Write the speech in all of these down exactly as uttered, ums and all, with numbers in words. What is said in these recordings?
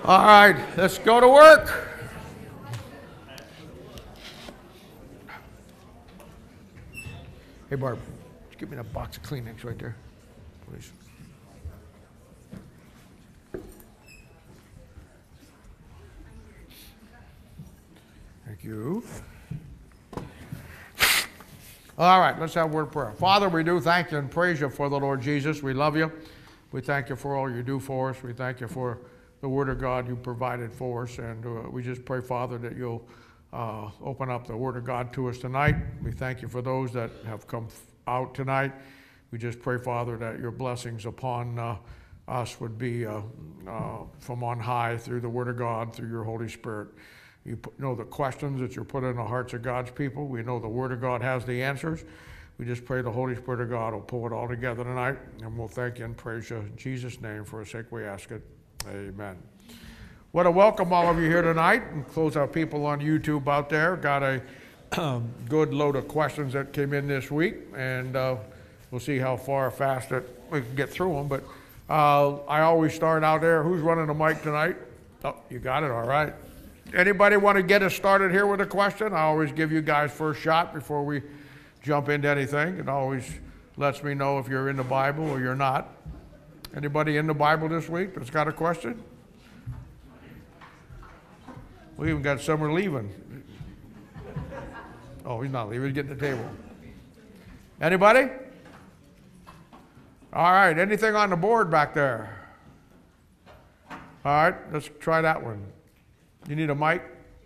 All right, let's go to work. Hey, Barb, just give me that box of Kleenex right there, please. Thank you. All right, let's have a word of prayer. Father, we do thank you and praise you for the Lord Jesus. We love you. We thank you for all you do for us. We thank you for the Word of God you provided for us. And uh, we just pray, Father, that you'll uh, open up the Word of God to us tonight. We thank you for those that have come out tonight. We just pray, Father, that your blessings upon uh, us would be uh, uh, from on high through the Word of God, through your Holy Spirit. You know the questions that you're putting in the hearts of God's people. We know the Word of God has the answers. We just pray the Holy Spirit of God will pull it all together tonight, and we'll thank you and praise you in Jesus' name. For a sake we ask it. Amen. Want to welcome all of you here tonight, and close our people on YouTube out there. Got a um, good load of questions that came in this week, and uh, we'll see how far fast it, we can get through them. But uh, I always start out there. Who's running the mic tonight? Oh, you got it. All right. Anybody want to get us started here with a question? I always give you guys first shot before we jump into anything. It always lets me know if you're in the Bible or you're not. Anybody in the Bible this week that's got a question? We even got some leaving. Oh, he's not leaving. He's getting the table. Anybody? All right. Anything on the board back there? All right. Let's try that one. You need a mic?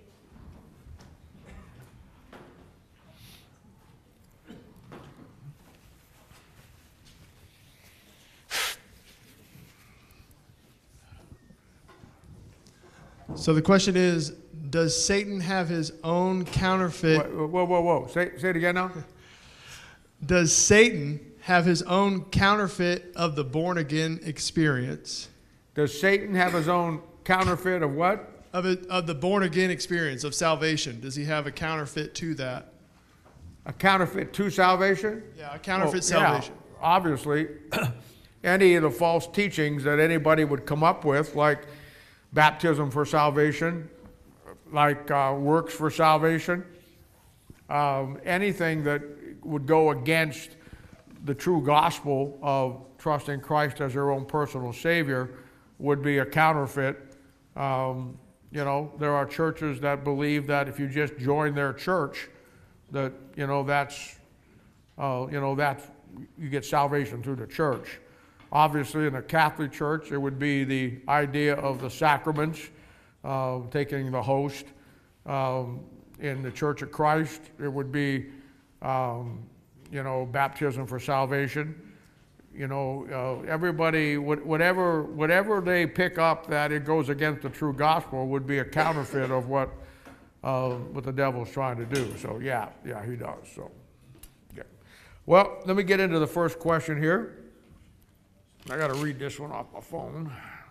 So the question is, does Satan have his own counterfeit? Whoa, whoa, whoa, whoa. Say, say it again now. Does Satan have his own counterfeit of the born-again experience? Does Satan have his own counterfeit of what? Of, it, of the born-again experience of salvation. Does he have a counterfeit to that? A counterfeit to salvation? Yeah, a counterfeit well, salvation. Yeah, obviously, any of the false teachings that anybody would come up with, like baptism for salvation, like uh, works for salvation, um, anything that would go against the true gospel of trusting Christ as your own personal Savior would be a counterfeit. Um, You know, there are churches that believe that if you just join their church, that, you know, that's, uh, you know, that's, you get salvation through the church. Obviously, in a Catholic church, it would be the idea of the sacraments, uh, taking the host. Um, in the Church of Christ, it would be, um, you know, baptism for salvation. You know, uh, everybody, whatever, whatever they pick up that it goes against the true gospel would be a counterfeit of what, uh, what the devil's trying to do. So yeah, yeah, he does. So, yeah. Well, let me get into the first question here. I got to read this one off my phone.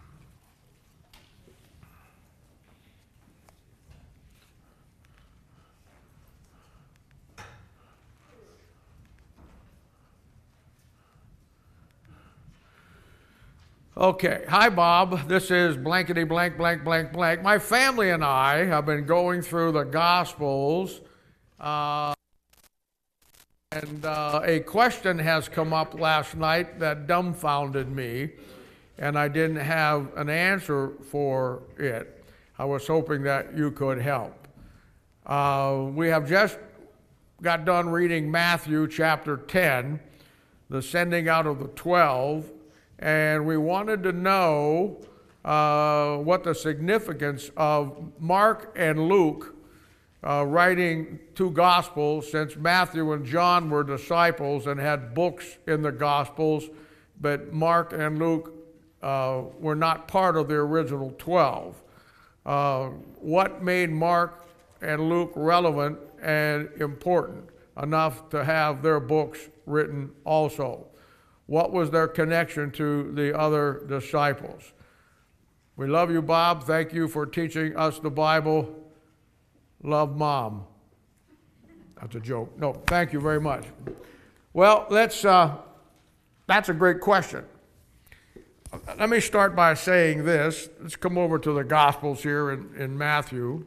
Okay, hi Bob, this is blankety blank blank blank blank. My family and I have been going through the Gospels, uh, and uh, a question has come up last night that dumbfounded me, and I didn't have an answer for it. I was hoping that you could help. Uh, we have just got done reading Matthew chapter ten, the sending out of the twelve, and we wanted to know uh, what the significance of Mark and Luke uh, writing two Gospels, since Matthew and John were disciples and had books in the Gospels, but Mark and Luke uh, were not part of the original twelve. Uh, what made Mark and Luke relevant and important enough to have their books written also? What was their connection to the other disciples? We love you, Bob. Thank you for teaching us the Bible. Love, Mom. That's a joke. No, thank you very much. Well, let's, uh, that's a great question. let me start by saying this. Let's come over to the Gospels here in, in Matthew.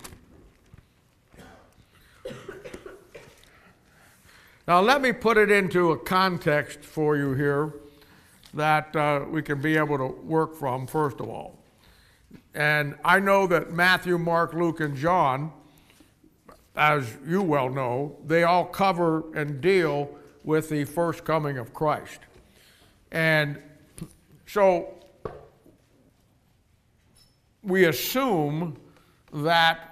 Now, let me put it into a context for you here that uh, we can be able to work from, first of all. And I know that Matthew, Mark, Luke, and John, as you well know, they all cover and deal with the first coming of Christ. And so we assume that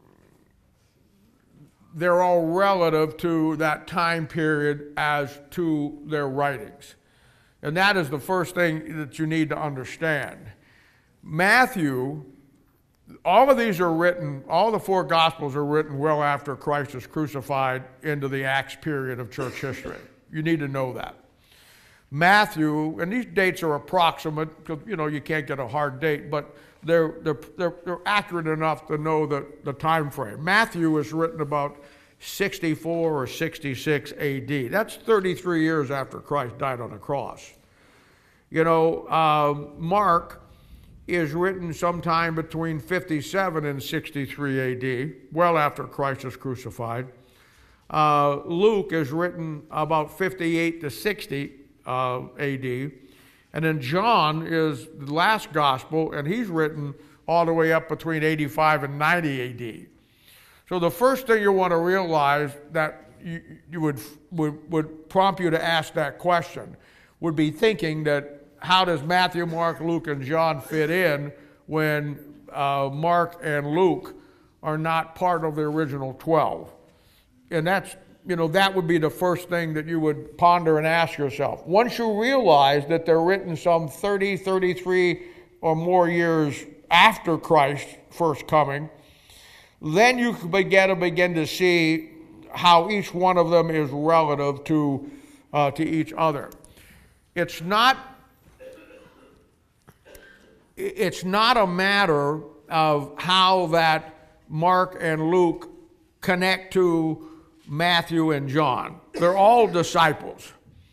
they're all relative to that time period as to their writings. And that is the first thing that you need to understand. Matthew, all of these are written, all the four Gospels are written well after Christ is crucified into the Acts period of church history. You need to know that. Matthew, and these dates are approximate, because you know you can't get a hard date, but they're, they're, they're, they're accurate enough to know the, the time frame. Matthew was written about sixty-four or sixty-six A D. That's thirty-three years after Christ died on the cross. You know, uh, Mark is written sometime between fifty-seven and sixty-three A D, well after Christ is crucified. Uh, Luke is written about fifty-eight to sixty uh, A D. And then John is the last gospel, and he's written all the way up between eighty-five and ninety A D. So the first thing you want to realize that you, you would, would, would prompt you to ask that question would be thinking that how does Matthew, Mark, Luke, and John fit in when uh, Mark and Luke are not part of the original twelve? And that's, you know, that would be the first thing that you would ponder and ask yourself. Once you realize that they're written some thirty, thirty-three or more years after Christ's first coming, then you begin to begin to see how each one of them is relative to, uh, to each other. It's not, it's not a matter of how that Mark and Luke connect to Matthew and John. They're all disciples.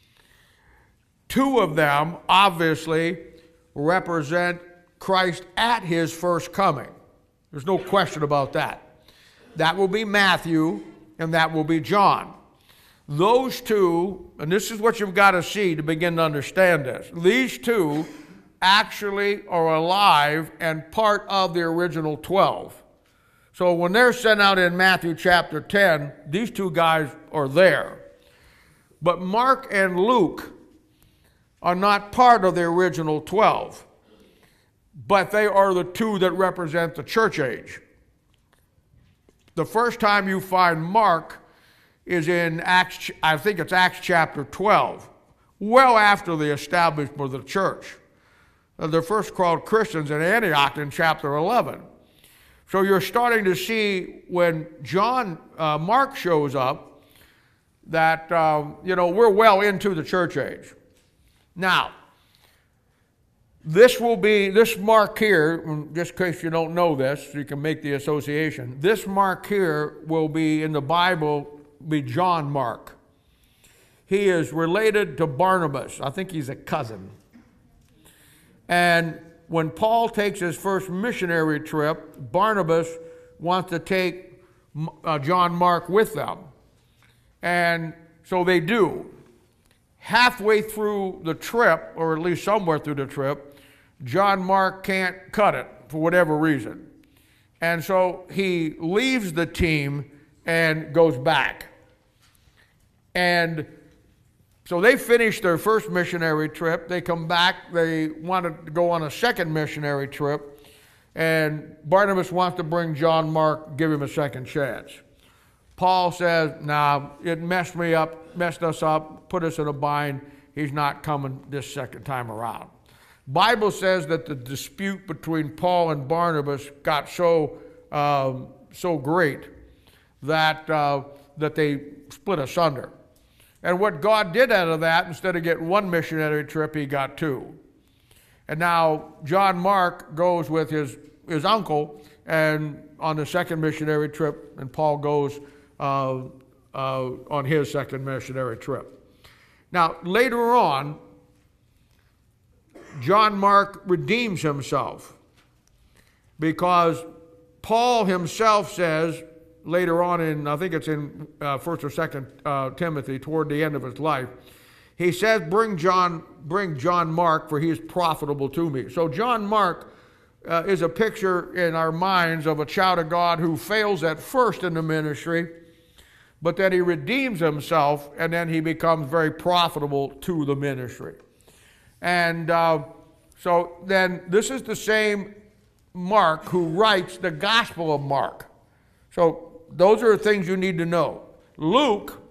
Two of them obviously represent Christ at his first coming. There's no question about that. That will be Matthew and that will be John. Those two, and this is what you've got to see to begin to understand this, these two actually are alive and part of the original twelve. So when they're sent out in Matthew chapter ten, these two guys are there. But Mark and Luke are not part of the original twelve, but they are the two that represent the church age. The first time you find Mark is in Acts, I think it's Acts chapter twelve, well after the establishment of the church. They're first called Christians in Antioch in chapter eleven. So you're starting to see when John, uh, Mark shows up that, um, you know, we're well into the church age. Now, this will be, this Mark here, just in case you don't know this, you can make the association. This Mark here will be in the Bible, be John Mark. He is related to Barnabas. I think he's a cousin. And when Paul takes his first missionary trip, Barnabas wants to take uh, John Mark with them. And so they do. Halfway through the trip, or at least somewhere through the trip, John Mark can't cut it for whatever reason. And so he leaves the team and goes back. And so they finish their first missionary trip. They come back. They want to go on a second missionary trip. And Barnabas wants to bring John Mark, give him a second chance. Paul says, nah, it messed me up, messed us up, put us in a bind. He's not coming this second time around. Bible says that the dispute between Paul and Barnabas got so, um, so great that, uh, that they split asunder. And what God did out of that, instead of getting one missionary trip, he got two. And now John Mark goes with his, his uncle and on the second missionary trip, and Paul goes uh, uh, on his second missionary trip. Now, later on, John Mark redeems himself, because Paul himself says later on in, I think it's in uh, First or Second uh, Timothy, toward the end of his life, he says, "Bring John, bring John Mark, for he is profitable to me." So John Mark uh, is a picture in our minds of a child of God who fails at first in the ministry, but then he redeems himself, and then he becomes very profitable to the ministry. And uh, so then this is the same Mark who writes the Gospel of Mark. So those are things you need to know. Luke,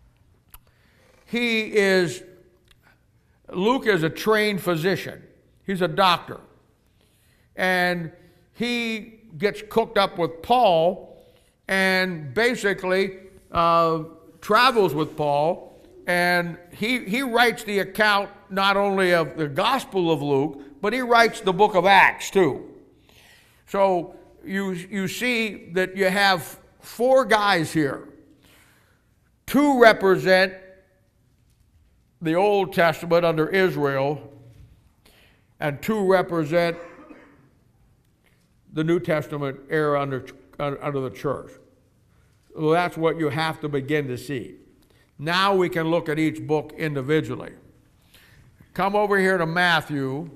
he is, Luke is a trained physician. He's a doctor. And he gets cooked up with Paul and basically uh, travels with Paul. And he, he writes the account not only of the Gospel of Luke, but he writes the book of Acts too. So you, you see that you have four guys here. Two represent the Old Testament under Israel, and two represent the New Testament era under, under the church. Well, that's what you have to begin to see. Now we can look at each book individually. Come over here to Matthew.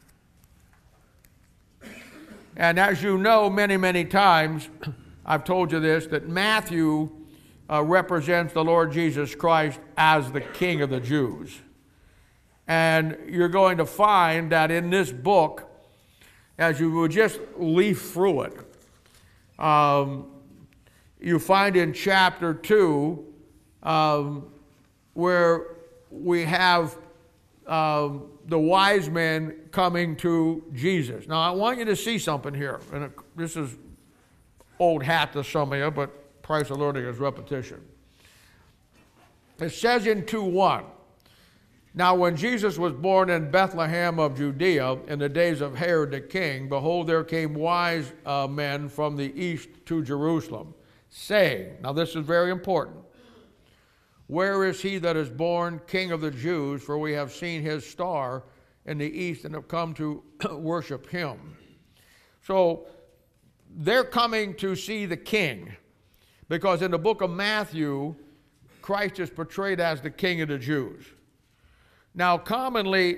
And as you know, many, many times, I've told you this, that Matthew uh, represents the Lord Jesus Christ as the King of the Jews. And you're going to find that in this book, as you would just leaf through it, um, you find in chapter two, um, where we have um, the wise men coming to Jesus. Now, I want you to see something here. And this is old hat to some of you, but price of learning is repetition. It says in two one, "Now when Jesus was born in Bethlehem of Judea in the days of Herod the king, behold, there came wise uh, men from the east to Jerusalem, saying," now this is very important, "Where is he that is born King of the Jews? For we have seen his star in the east and have come to worship him." So they're coming to see the king, because in the book of Matthew, Christ is portrayed as the King of the Jews. Now, commonly,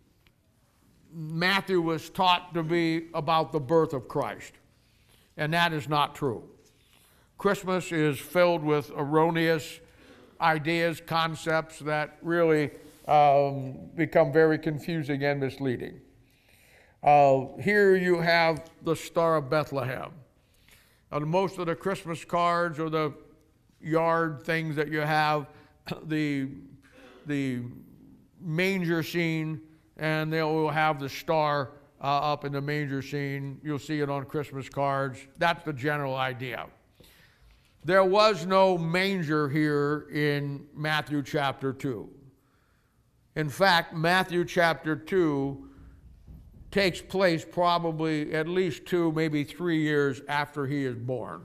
Matthew was taught to be about the birth of Christ, and that is not true. Christmas is filled with erroneous ideas, concepts that really um, become very confusing and misleading. Uh, here you have the Star of Bethlehem. On most of the Christmas cards or the yard things that you have, the, the manger scene, and they'll have the star uh, up in the manger scene. You'll see it on Christmas cards. That's the general idea. There was no manger here in Matthew chapter two. In fact, Matthew chapter two takes place probably at least two, maybe three years after he is born.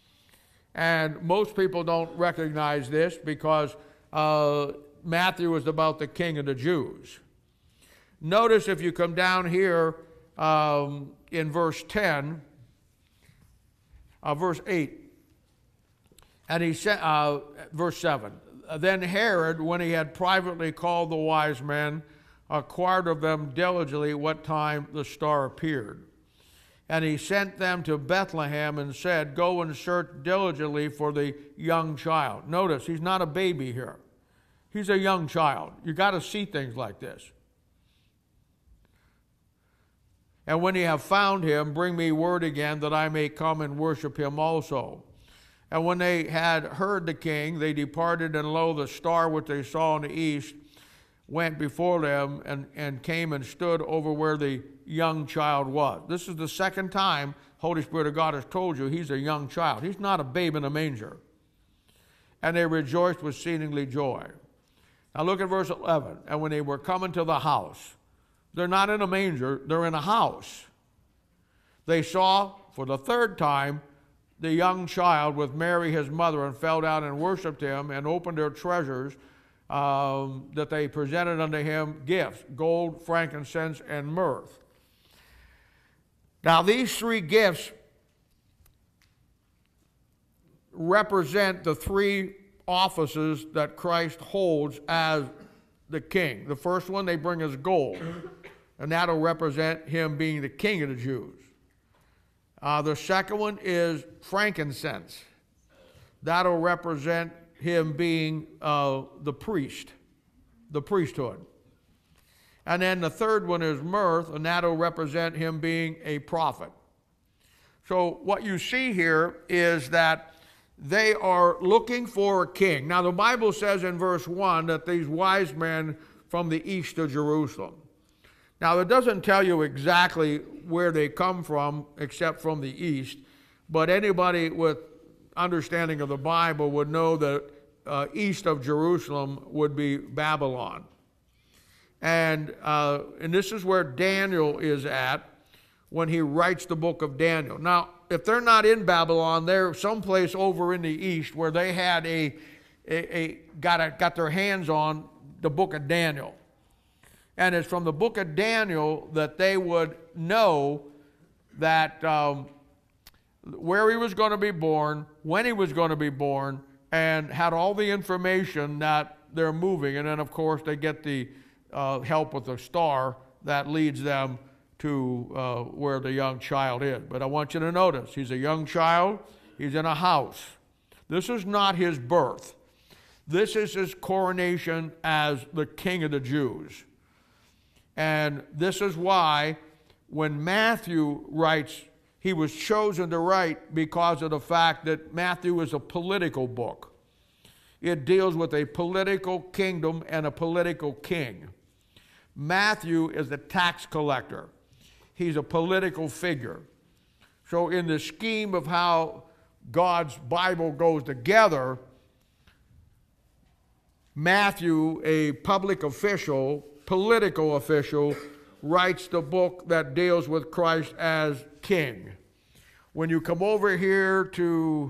And most people don't recognize this because uh, Matthew is about the King of the Jews. Notice if you come down here um, in verse ten, uh, verse eight, and he said, uh, verse seven, "Then Herod, when he had privately called the wise men, inquired of them diligently what time the star appeared. And he sent them to Bethlehem and said, Go and search diligently for the young child." Notice, he's not a baby here. He's a young child. You got to see things like this. "And when ye have found him, bring me word again that I may come and worship him also. And when they had heard the king, they departed, and lo, the star which they saw in the east went before them and, and came and stood over where the young child was." This is the second time Holy Spirit of God has told you he's a young child. He's not a babe in a manger. "And they rejoiced with exceedingly joy." Now look at verse eleven. "And when they were coming to the house," they're not in a manger, they're in a house, "they saw for the third time the young child with Mary his mother, and fell down and worshipped him, and opened their treasures, um, that they presented unto him gifts, gold, frankincense, and myrrh. Now these three gifts represent the three offices that Christ holds as the king. The first one they bring is gold, and that'll represent him being the king of the Jews. Uh, the second one is frankincense. That'll represent him being uh, the priest, the priesthood. And then the third one is myrrh, and that'll represent him being a prophet. So what you see here is that they are looking for a king. Now the Bible says in verse one that these wise men from the east of Jerusalem. Now it doesn't tell you exactly where they come from except from the east, but anybody with understanding of the Bible would know that uh, east of Jerusalem would be Babylon. And, uh, and this is where Daniel is at when he writes the book of Daniel. Now, if they're not in Babylon, they're someplace over in the east where they had a, a, a got, a, got their hands on the book of Daniel. And it's from the book of Daniel that they would know that um, where he was going to be born, when he was going to be born, and had all the information that they're moving. And then, of course, they get the uh, help with the star that leads them to uh, where the young child is. But I want you to notice, he's a young child, he's in a house. This is not his birth. This is his coronation as the king of the Jews. And this is why when Matthew writes, he was chosen to write because of the fact that Matthew is a political book. It deals with a political kingdom and a political king. Matthew is a tax collector. He's a political figure. So in the scheme of how God's Bible goes together, Matthew, a public official, political official, writes the book that deals with Christ as king. When you come over here to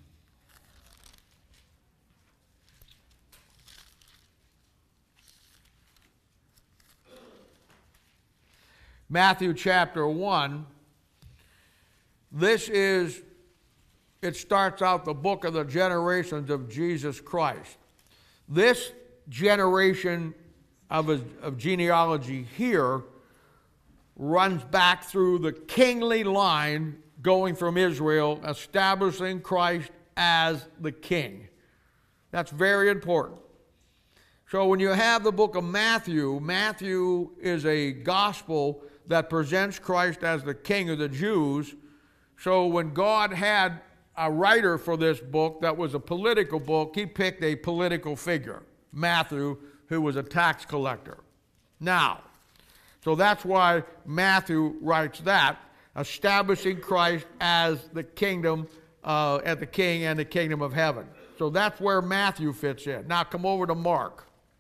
Matthew chapter one, this is, it starts out the book of the generations of Jesus Christ. This generation of, a, of genealogy here runs back through the kingly line going from Israel, establishing Christ as the king. That's very important. So when you have the book of Matthew, Matthew is a gospel that presents Christ as the king of the Jews. So when God had a writer for this book that was a political book, he picked a political figure, Matthew, who was a tax collector. Now, so that's why Matthew writes that, establishing Christ as the kingdom, uh, as the king and the kingdom of heaven. So that's where Matthew fits in. Now come over to Mark.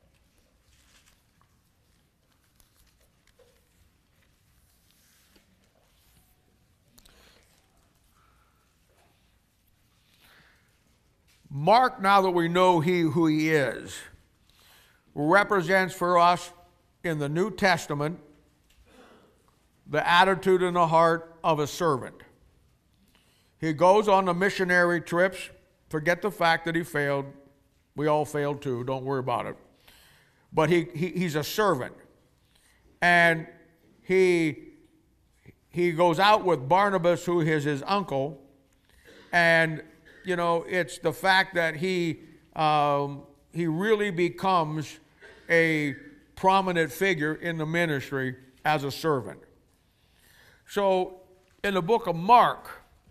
Mark, now that we know he who he is, represents for us in the New Testament the attitude and the heart of a servant. He goes on the missionary trips. Forget the fact that he failed. We all failed too. Don't worry about it. But he, he he's a servant. And he, he goes out with Barnabas, who is his uncle, and you know, it's the fact that he, um, he really becomes a prominent figure in the ministry as a servant. So in the book of Mark,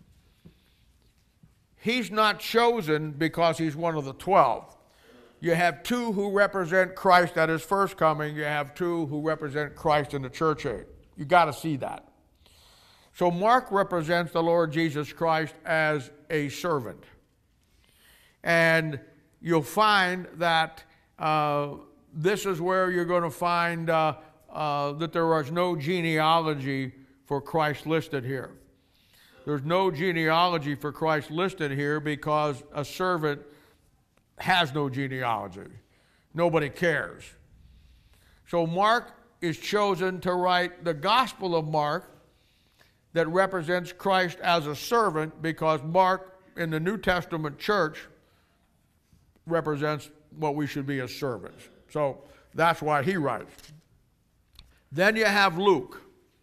he's not chosen because he's one of the twelve. You have two who represent Christ at his first coming. You have two who represent Christ in the church age. You got to see that. So Mark represents the Lord Jesus Christ as a servant. And you'll find that uh, this is where you're going to find uh, uh, that there is no genealogy for Christ listed here. There's no genealogy for Christ listed here because a servant has no genealogy. nobody cares. So Mark is chosen to write the Gospel of Mark that represents Christ as a servant, because Mark in the New Testament church represents what we should be as servants. So that's why he writes. Then you have Luke.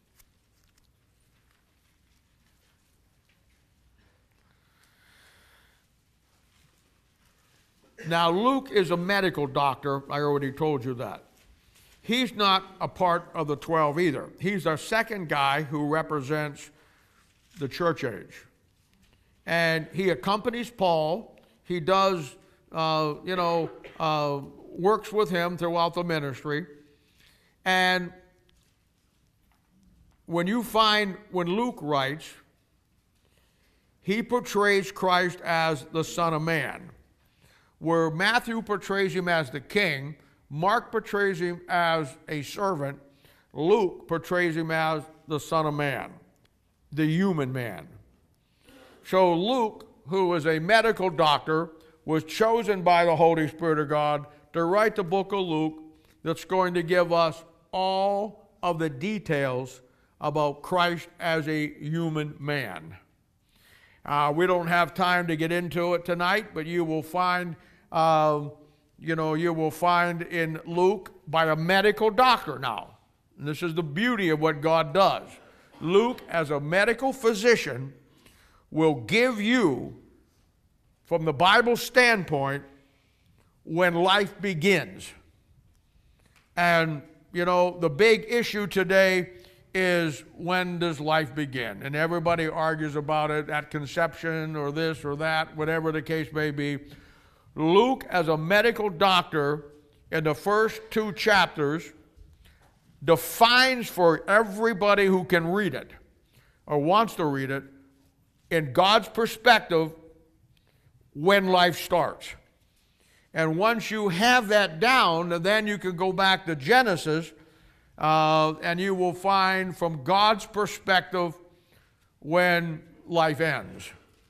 Now, Luke is a medical doctor. I already told you that. He's not a part of the twelve either. He's our second guy who represents the church age. And he accompanies Paul. He does, uh, you know, uh, works with him throughout the ministry. And when you find, when Luke writes, he portrays Christ as the Son of Man. Where Matthew portrays him as the king, Mark portrays him as a servant, Luke portrays him as the Son of Man, the human man. So Luke, who is a medical doctor, was chosen by the Holy Spirit of God to write the book of Luke that's going to give us all of the details about Christ as a human man. Uh, we don't have time to get into it tonight, but you will find Uh, you know, you will find in Luke by a medical doctor now. And this is the beauty of what God does. Luke, as a medical physician, will give you, from the Bible standpoint, when life begins. And, you know, the big issue today is, when does life begin? And everybody argues about it at conception or this or that, whatever the case may be. Luke, as a medical doctor, in the first two chapters, defines for everybody who can read it or wants to read it, in God's perspective, when life starts. And once you have that down, then you can go back to Genesis, uh, and you will find from God's perspective when life ends.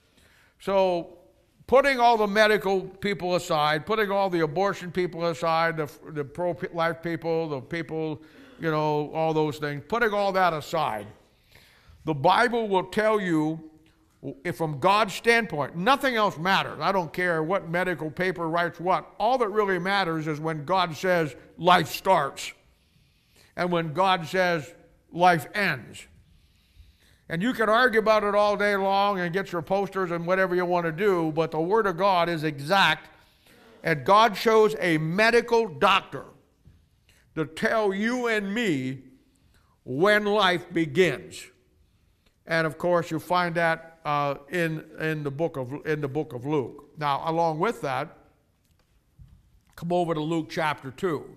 So, putting all the medical people aside, putting all the abortion people aside, the, the pro-life people, the people, you know, all those things, putting all that aside, the Bible will tell you, if from God's standpoint, nothing else matters. I don't care what medical paper writes what. All that really matters is when God says life starts and when God says life ends. And you can argue about it all day long and get your posters and whatever you want to do, but the Word of God is exact. And God chose a medical doctor to tell you and me when life begins. And of course, you find that uh, in, in, the book of, in the book of Luke. Now, along with that, come over to Luke chapter two.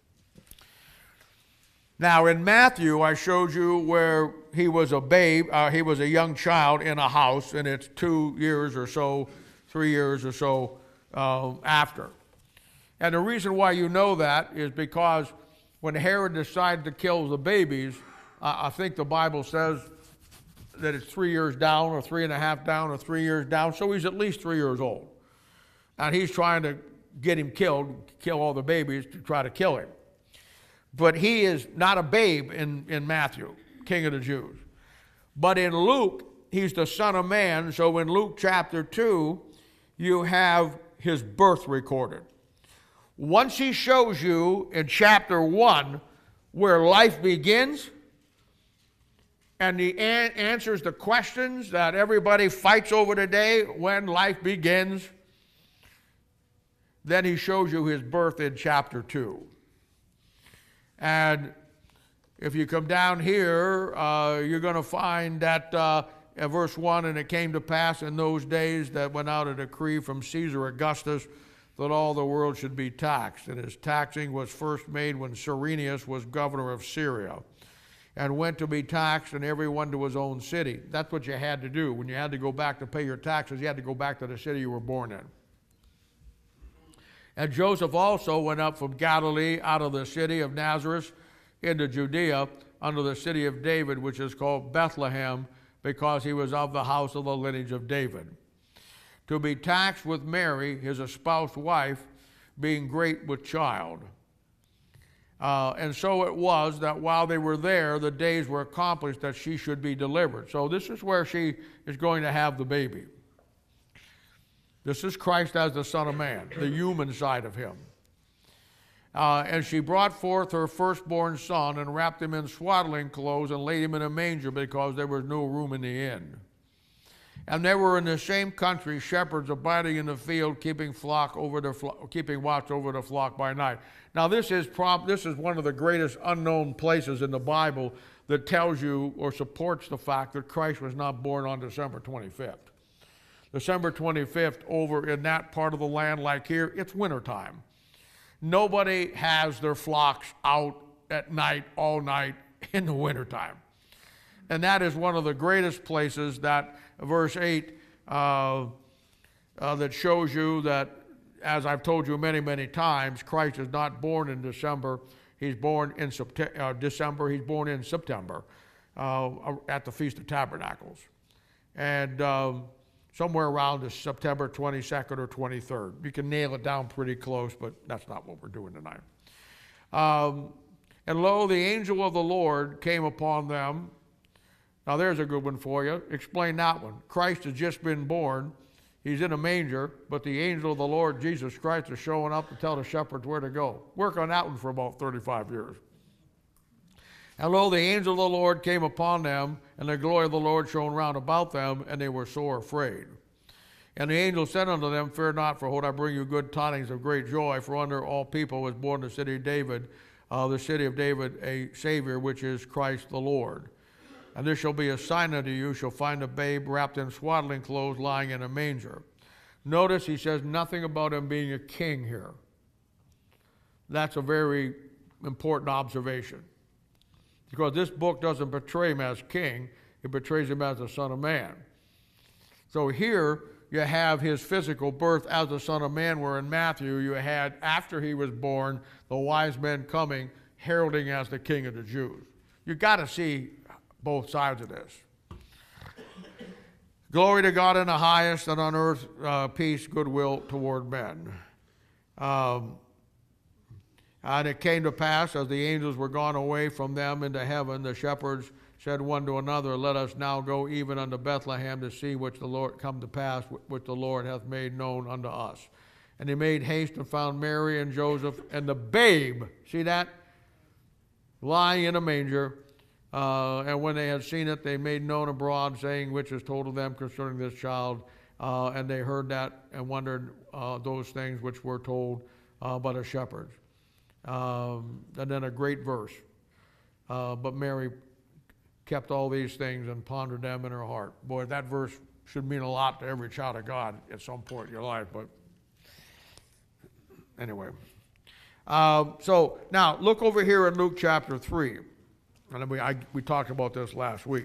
Now, in Matthew, I showed you where he was a babe, uh, he was a young child in a house, and it's two years or so, three years or so uh, after. And the reason why you know that is because when Herod decided to kill the babies, uh, I think the Bible says that it's three years down, or three and a half down, or three years down, so he's at least three years old. And he's trying to get him killed, kill all the babies to try to kill him. But he is not a babe in, in Matthew, King of the Jews. But in Luke, he's the Son of Man. So in Luke chapter two, you have his birth recorded. Once he shows you in chapter one where life begins, and he an- answers the questions that everybody fights over today, when life begins, then he shows you his birth in chapter two. And if you come down here, uh, you're going to find that uh, in verse one, and it came to pass in those days that went out a decree from Caesar Augustus that all the world should be taxed. And his taxing was first made when Cyrenius was governor of Syria, and went to be taxed, and every one to his own city. That's what you had to do. When you had to go back to pay your taxes, you had to go back to the city you were born in. And Joseph also went up from Galilee out of the city of Nazareth into Judea under the city of David, which is called Bethlehem, because he was of the house of the lineage of David, to be taxed with Mary, his espoused wife, being great with child. Uh, and so it was that while they were there, the days were accomplished that she should be delivered. So this is where she is going to have the baby. This is Christ as the Son of Man, the human side of him. Uh, and she brought forth her firstborn son and wrapped him in swaddling clothes and laid him in a manger because there was no room in the inn. And there were in the same country shepherds abiding in the field, keeping flock over the flo- keeping watch over the flock by night. Now this is prompt, this is one of the greatest unknown places in the Bible that tells you or supports the fact that Christ was not born on December twenty-fifth. December twenty-fifth over in that part of the land, like here, it's wintertime. Nobody has their flocks out at night, all night in the wintertime. And that is one of the greatest places that verse eight uh, uh, that shows you that, as I've told you many, many times, Christ is not born in December. He's born in September, uh, December. He's born in September uh, at the Feast of Tabernacles. And um, somewhere around the September twenty-second or twenty-third. You can nail it down pretty close, but that's not what we're doing tonight. Um, and lo, the angel of the Lord came upon them. Now there's a good one for you. Explain that one. Christ has just been born. He's in a manger, but the angel of the Lord, Jesus Christ, is showing up to tell the shepherds where to go. Work on that one for about thirty-five years. And lo, the angel of the Lord came upon them, and the glory of the Lord shone round about them, and they were sore afraid. And the angel said unto them, Fear not, for behold, I bring you good tidings of great joy, for under all people was born the city of David, uh, the city of David, a Savior, which is Christ the Lord. And this shall be a sign unto you, shall find a babe wrapped in swaddling clothes, lying in a manger. Notice he says nothing about him being a king here. That's a very important observation. Because this book doesn't portray him as king, it portrays him as the Son of Man. So here you have his physical birth as the Son of Man, where in Matthew you had, after he was born, the wise men coming, heralding as the King of the Jews. You've got to see both sides of this. Glory to God in the highest, and on earth uh, peace, goodwill toward men. Um, and it came to pass, as the angels were gone away from them into heaven, the shepherds said one to another, Let us now go even unto Bethlehem to see which the Lord come to pass, which the Lord hath made known unto us. And they made haste and found Mary and Joseph and the babe, see that, lying in a manger. Uh, and when they had seen it, they made known abroad, saying, which is told to them concerning this child. Uh, and they heard that and wondered uh, those things which were told uh, by the shepherds. Um, and then a great verse. Uh, but Mary kept all these things and pondered them in her heart. Boy, that verse should mean a lot to every child of God at some point in your life. But anyway. Uh, so now look over here in Luke chapter three. And we, I, we talked about this last week.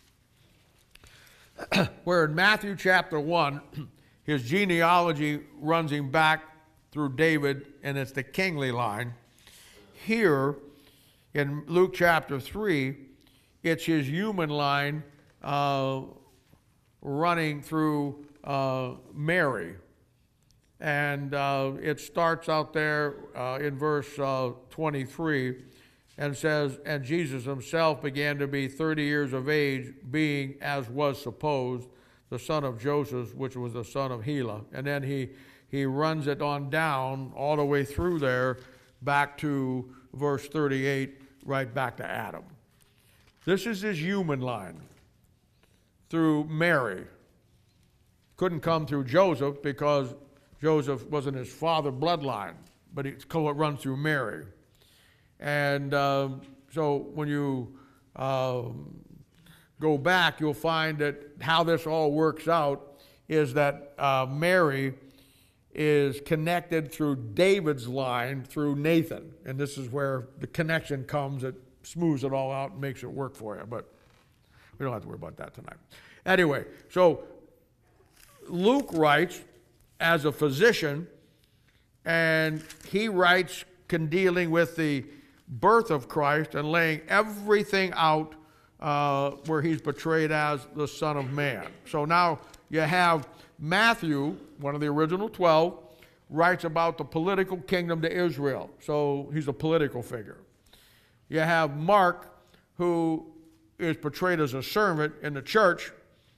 Where in Matthew chapter one, his genealogy runs him back through David, and it's the kingly line. Here, in Luke chapter three, it's his human line uh, running through uh, Mary. And uh, it starts out there uh, in verse uh, twenty-three, and says, And Jesus himself began to be thirty years of age, being, as was supposed, the son of Joseph, which was the son of Hela. And then he, he runs it on down all the way through there, back to verse thirty-eight, right back to Adam. This is his human line through Mary. Couldn't come through Joseph because Joseph wasn't his father bloodline, but it runs through Mary. And um, so when you um, go back, you'll find that how this all works out is that uh, Mary is connected through David's line through Nathan. And this is where the connection comes that smooths it all out and makes it work for you. But we don't have to worry about that tonight. Anyway, so Luke writes as a physician, and he writes dealing with the birth of Christ and laying everything out uh, where he's portrayed as the Son of Man. So now you have Matthew, one of the original twelve, writes about the political kingdom to Israel. So he's a political figure. You have Mark, who is portrayed as a servant in the church.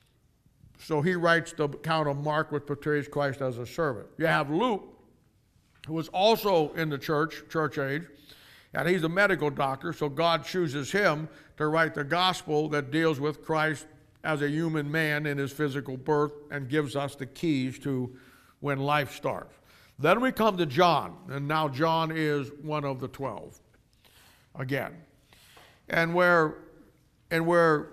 So he writes the account of Mark, which portrays Christ as a servant. You have Luke, who was also in the church, church age, and he's a medical doctor, so God chooses him to write the gospel that deals with Christ as a human man in his physical birth and gives us the keys to when life starts. Then we come to John, and now John is one of the twelve again. And where, and where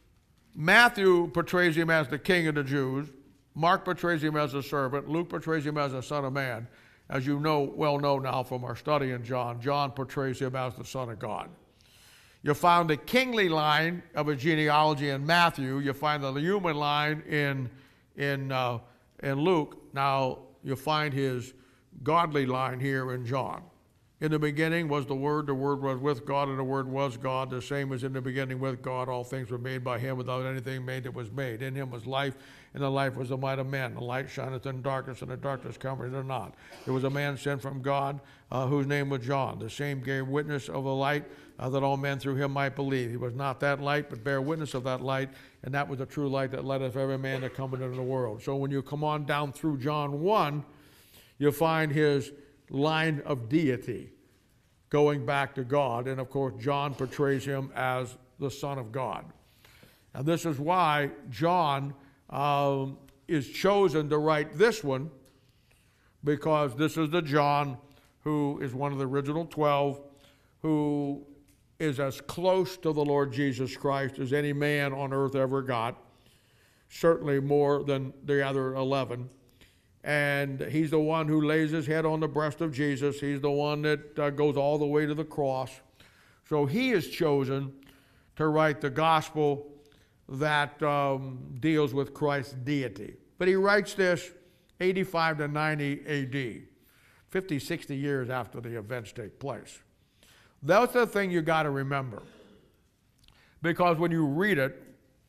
Matthew portrays him as the king of the Jews, Mark portrays him as a servant, Luke portrays him as a son of man. As you know, well know now from our study in John, John portrays him as the Son of God. You find the kingly line of a genealogy in Matthew. You find the human line in, in, uh, in Luke. Now, you find his godly line here in John. In the beginning was the Word, the Word was with God, and the Word was God. The same was in the beginning with God. All things were made by him. Without anything made that was made. In him was life, and the life was the light of men. The light shineth in darkness, and the darkness covereth it not. There was a man sent from God, uh, whose name was John. The same gave witness of the light, uh, that all men through him might believe. He was not that light, but bare witness of that light, and that was the true light that letteth every man that cometh into the world. So when you come on down through John one, you'll find his line of deity going back to God. And of course, John portrays him as the Son of God. And this is why John um, is chosen to write this one, because this is the John who is one of the original twelve, who is as close to the Lord Jesus Christ as any man on earth ever got, certainly more than the other eleven. And he's the one who lays his head on the breast of Jesus. He's the one that uh, goes all the way to the cross. So he is chosen to write the gospel that um, deals with Christ's deity. But he writes this eighty-five to ninety A D, fifty, sixty years after the events take place. That's the thing you got to remember. Because when you read it,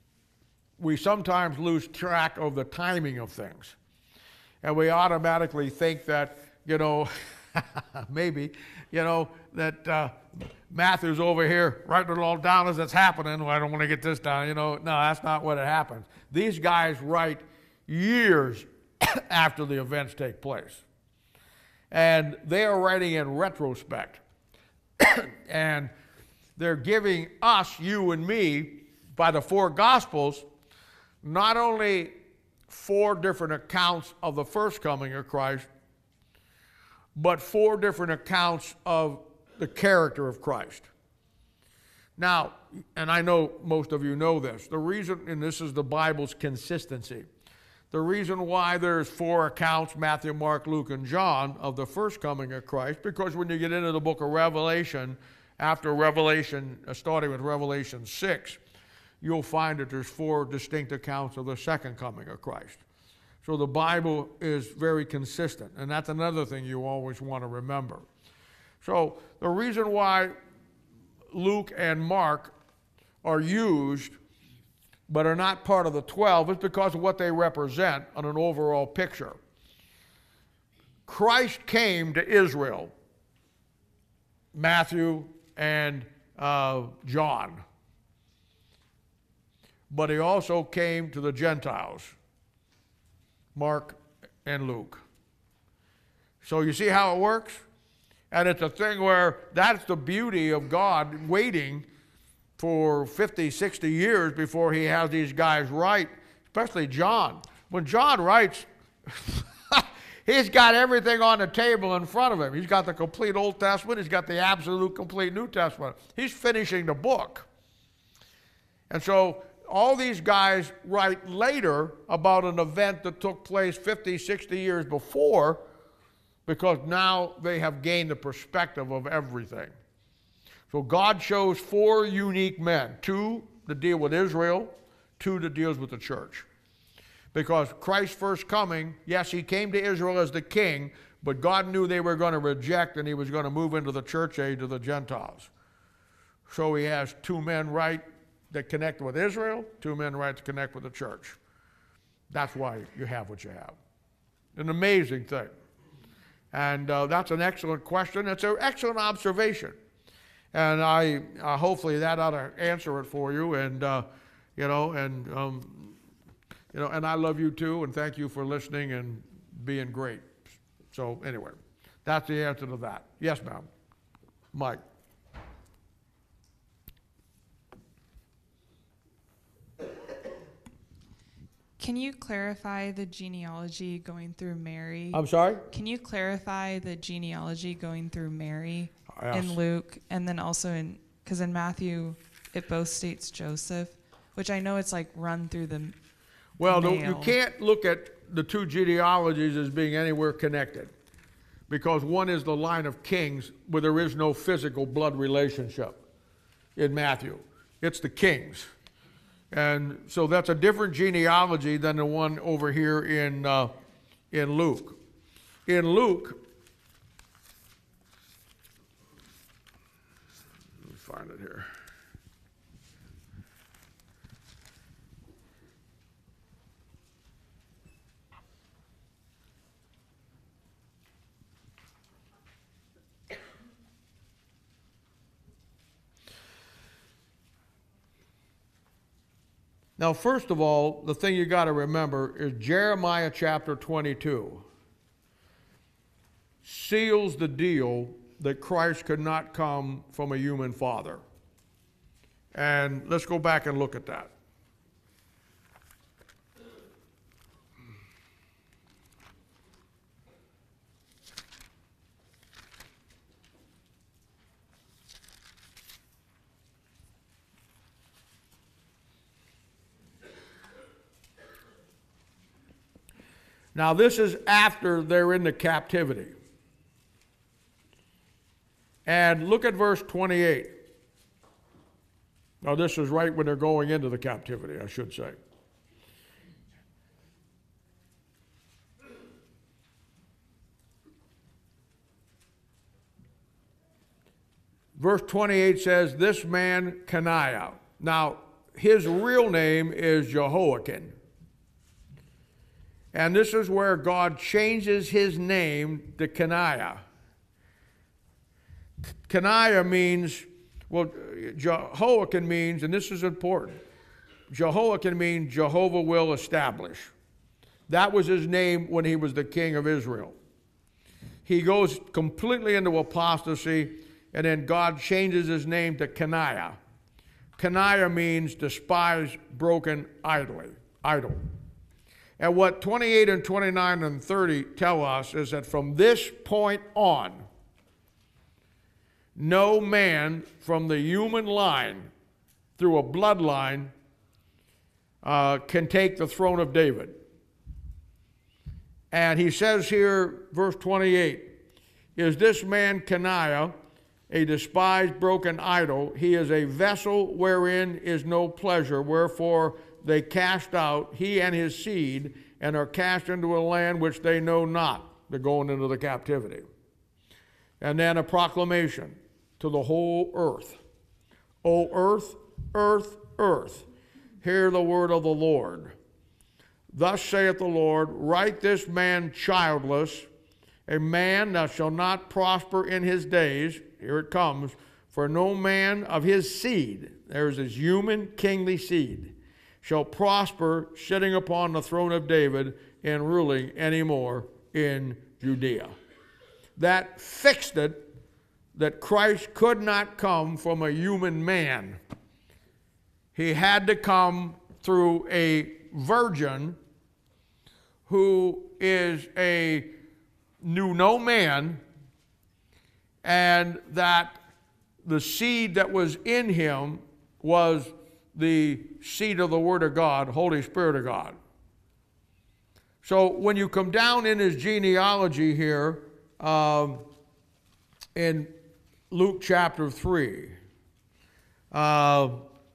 we sometimes lose track of the timing of things. And we automatically think that, you know, maybe, you know, that uh, Matthew's over here writing it all down as it's happening. Well, I don't want to get this down. You know, no, that's not what it happens. These guys write years after the events take place. And they are writing in retrospect. And they're giving us, you and me, by the four Gospels, not only four different accounts of the first coming of Christ, but four different accounts of the character of Christ. Now, and I know most of you know this, the reason, and this is the Bible's consistency, the reason why there's four accounts, Matthew, Mark, Luke, and John, of the first coming of Christ, because when you get into the book of Revelation, after Revelation, starting with Revelation six, you'll find that there's four distinct accounts of the second coming of Christ. So the Bible is very consistent, and that's another thing you always want to remember. So the reason why Luke and Mark are used but are not part of the twelve is because of what they represent on an overall picture. Christ came to Israel, Matthew and uh, John. But he also came to the Gentiles, Mark and Luke. So you see how it works? And it's a thing where that's the beauty of God waiting for fifty, sixty years before he has these guys write, especially John. When John writes, he's got everything on the table in front of him. He's got the complete Old Testament. He's got the absolute complete New Testament. He's finishing the book. And so all these guys write later about an event that took place fifty, sixty years before, because now they have gained the perspective of everything. So God chose four unique men, two to deal with Israel, two that deals with the church. Because Christ's first coming, yes, he came to Israel as the king, but God knew they were going to reject and he was going to move into the church age of the Gentiles. So he has two men right that connect with Israel, two men right to connect with the church. That's why you have what you have. An amazing thing. And uh, that's an excellent question. It's an excellent observation. And I uh, hopefully that ought to answer it for you. And, uh, you know, and, um, you know, and I love you too. And thank you for listening and being great. So anyway, that's the answer to that. Yes, ma'am. Mike. Can you clarify the genealogy going through Mary? I'm sorry? Can you clarify the genealogy going through Mary Yes. in Luke, and then also in, because in Matthew it both states Joseph, which I know it's like run through the Well, no, male. you can't look at the two genealogies as being anywhere connected, because one is the line of kings where there is no physical blood relationship in Matthew. It's the kings. And so that's a different genealogy than the one over here in, uh, in Luke. In Luke, let me find it here. Now, first of all, the thing you got to remember is Jeremiah chapter twenty-two seals the deal that Christ could not come from a human father. And let's go back and look at that. Now, this is after they're in the captivity. And look at verse twenty-eight. Now, this is right when they're going into the captivity, I should say. Verse twenty-eight says, this man, Coniah. Now, his real name is Jehoiakim. And this is where God changes his name to Coniah. Coniah means, well, Jehoiakim means, and this is important, Jehoiakim means Jehovah will establish. That was his name when he was the king of Israel. He goes completely into apostasy, and then God changes his name to Coniah. Coniah means despise, broken, idly, idol. And what twenty-eight and twenty-nine and thirty tell us is that from this point on, no man from the human line through a bloodline uh, can take the throne of David. And he says here, verse twenty-eight, is this man Coniah a despised, broken idol? He is a vessel wherein is no pleasure, wherefore they cast out, he and his seed, and are cast into a land which they know not. They're going into the captivity. And then a proclamation to the whole earth. O earth, earth, earth, hear the word of the Lord. Thus saith the Lord, write this man childless, a man that shall not prosper in his days. Here it comes. For no man of his seed, there's his human kingly seed, shall prosper sitting upon the throne of David and ruling anymore in Judea. That fixed it, that Christ could not come from a human man. He had to come through a virgin who is a knew no man, and that the seed that was in him was the seed of the Word of God, Holy Spirit of God. So when you come down in his genealogy here, um, in Luke chapter three, uh,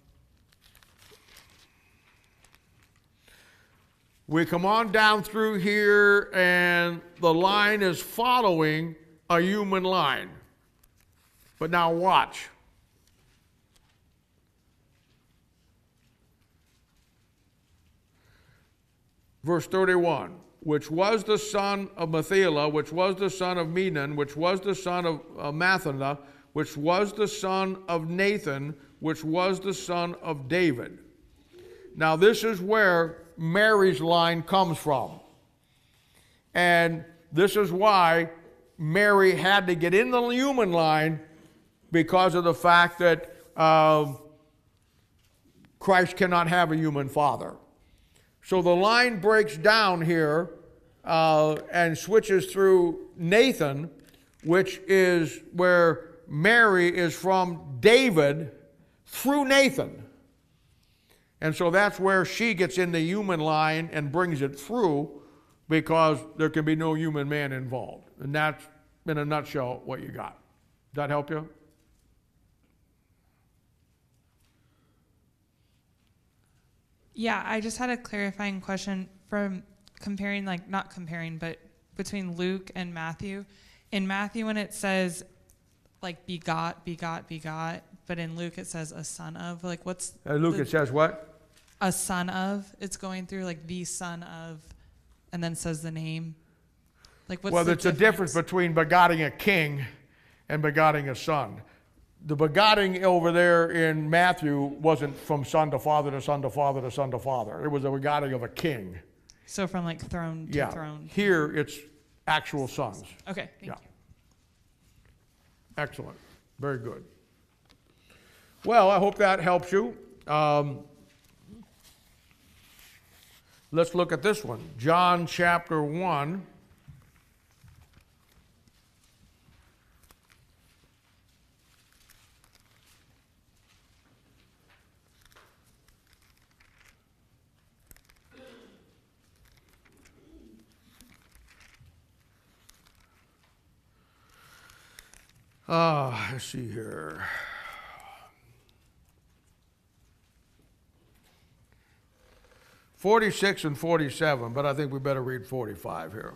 we come on down through here, and the line is following a human line. But now watch. Verse thirty-one, which was the son of Methuselah, which was the son of Menon, which was the son of uh, Matthatha, which was the son of Nathan, which was the son of David. Now this is where Mary's line comes from. And this is why Mary had to get in the human line, because of the fact that uh, Christ cannot have a human father. So the line breaks down here uh, and switches through Nathan, which is where Mary is from David through Nathan. And so that's where she gets in the human line and brings it through, because there can be no human man involved. And that's, in a nutshell, what you got. Does that help you? Yeah, I just had a clarifying question from comparing, like, not comparing, but between Luke and Matthew. In Matthew, when it says, like, begot, begot, begot, but in Luke it says a son of, like, what's... Uh, Luke, the, it says what? A son of. It's going through, like, the son of, and then says the name. Like, what's well, the there's a difference between begotten a king and begotten a son. The begotten over there in Matthew wasn't from son to father to son to father to son to father. It was a begotten of a king. So from, like, throne to Yeah. throne. Here it's actual sons. Okay, thank Yeah. you. Excellent. Very good. Well, I hope that helps you. Um, let's look at this one. John chapter one. Ah, let's see here. forty-six and forty-seven, but I think we better read forty-five here.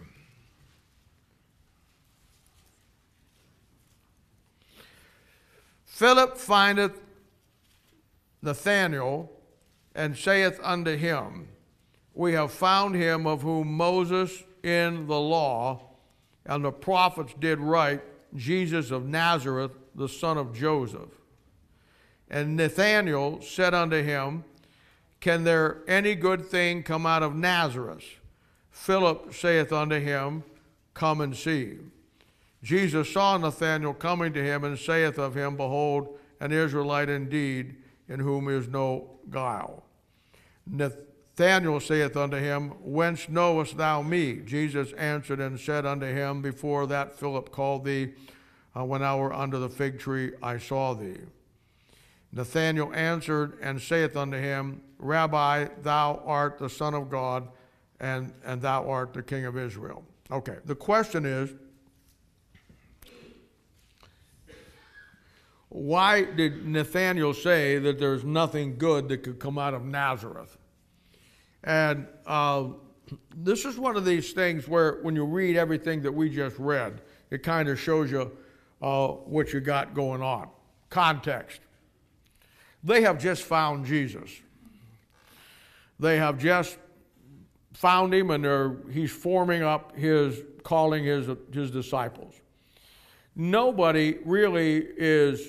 Philip findeth Nathanael, and saith unto him, We have found him of whom Moses in the law and the prophets did write, Jesus of Nazareth, the son of Joseph. And Nathanael said unto him, Can there any good thing come out of Nazareth? Philip saith unto him, Come and see. Jesus saw Nathanael coming to him, and saith of him, Behold, an Israelite indeed, in whom is no guile. Nathanael saith unto him, Whence knowest thou me? Jesus answered and said unto him, Before that Philip called thee, uh, when thou wert under the fig tree, I saw thee. Nathanael answered and saith unto him, Rabbi, thou art the Son of God, and, and thou art the King of Israel. Okay, the question is, why did Nathanael say that there's nothing good that could come out of Nazareth? And uh, this is one of these things where when you read everything that we just read, it kind of shows you uh, what you got going on. Context. They have just found Jesus. They have just found him, and they're, he's forming up his, calling his, his disciples. Nobody really is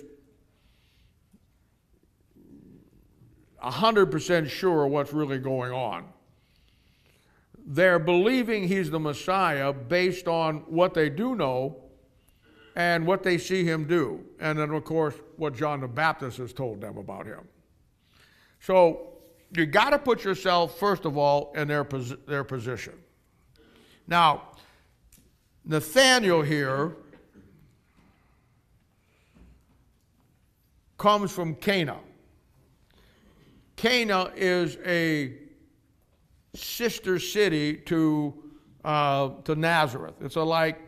one hundred percent sure what's really going on. They're believing he's the Messiah based on what they do know and what they see him do. And then, of course, what John the Baptist has told them about him. So you got to put yourself, first of all, in their, pos- their position. Now, Nathanael here comes from Cana. Cana is a sister city to, uh, to Nazareth. It's a like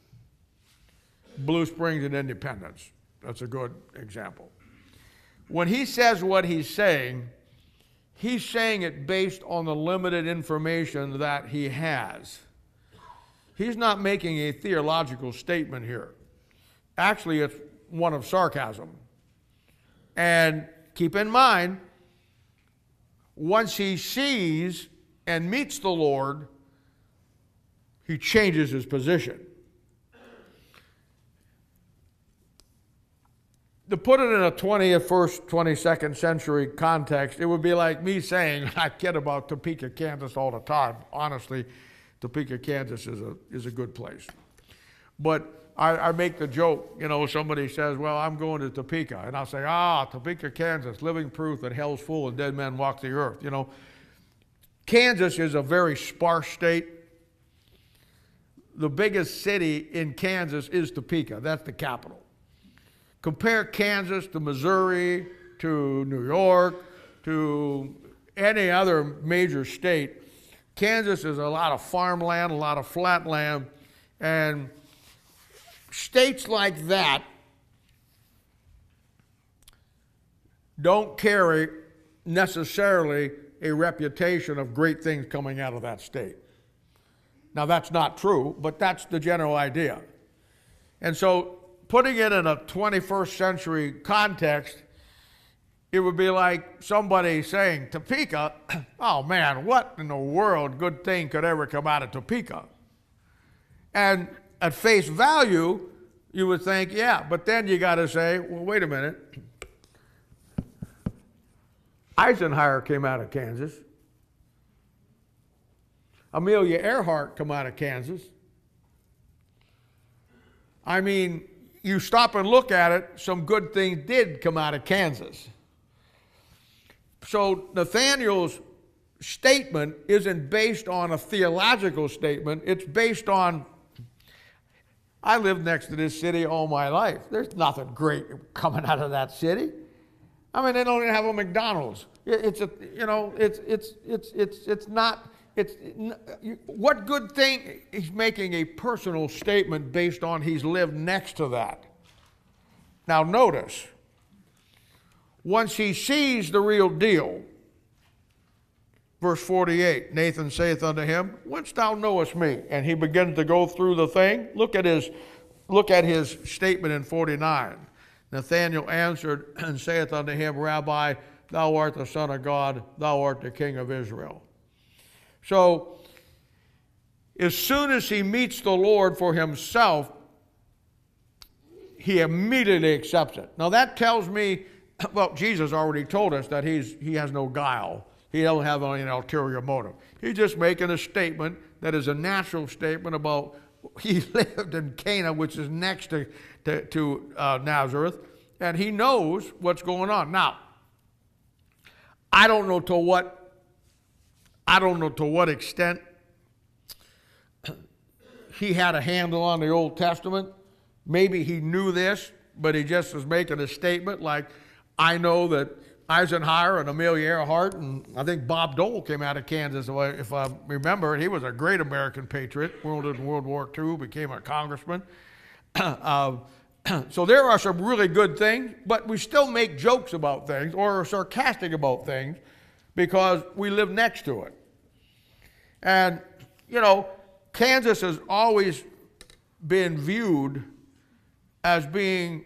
Blue Springs and Independence. That's a good example. When he says what he's saying, he's saying it based on the limited information that he has. He's not making a theological statement here. Actually, it's one of sarcasm. And keep in mind, once he sees and meets the Lord, he changes his position. To put it in a twentieth, first, twenty-second century context, it would be like me saying, I kid about Topeka, Kansas all the time. Honestly, Topeka, Kansas is a, is a good place. But I, I make the joke, you know, somebody says, well, I'm going to Topeka. And I'll say, ah, Topeka, Kansas, living proof that hell's full and dead men walk the earth. You know, Kansas is a very sparse state. The biggest city in Kansas is Topeka. That's the capital. Compare Kansas to Missouri, to New York, to any other major state. Kansas is a lot of farmland, a lot of flat land, and states like that don't carry necessarily a reputation of great things coming out of that state. Now, that's not true, but that's the general idea. And so, putting it in a twenty-first century context, it would be like somebody saying, Topeka, oh man, what in the world good thing could ever come out of Topeka? And at face value, you would think, yeah, but then you got to say, well, wait a minute. Eisenhower came out of Kansas. Amelia Earhart came out of Kansas. I mean, you stop and look at it, some good things did come out of Kansas. So Nathaniel's statement isn't based on a theological statement. It's based on, I lived next to this city all my life. There's nothing great coming out of that city. I mean, they don't even have a McDonald's. It's a, you know, it's it's it's it's it's not. It's what good thing? He's making a personal statement based on he's lived next to that. Now notice, once he sees the real deal, verse forty-eight, Nathan saith unto him, whence thou knowest me? And he begins to go through the thing. Look at his, look at his statement in forty-nine. Nathanael answered and saith unto him, Rabbi, thou art the Son of God, thou art the King of Israel. So, as soon as he meets the Lord for himself, he immediately accepts it. Now that tells me, well, Jesus already told us that he's, he has no guile. He don't have any ulterior motive. He's just making a statement that is a natural statement about he lived in Cana, which is next to, to, to uh, Nazareth, and he knows what's going on. Now, I don't know to what I don't know to what extent he had a handle on the Old Testament. Maybe he knew this, but he just was making a statement like, I know that Eisenhower and Amelia Earhart, and I think Bob Dole came out of Kansas, if I remember. He was a great American patriot, wounded in World War Two, became a congressman. uh, so there are some really good things, but we still make jokes about things or are sarcastic about things because we live next to it. And, you know, Kansas has always been viewed as being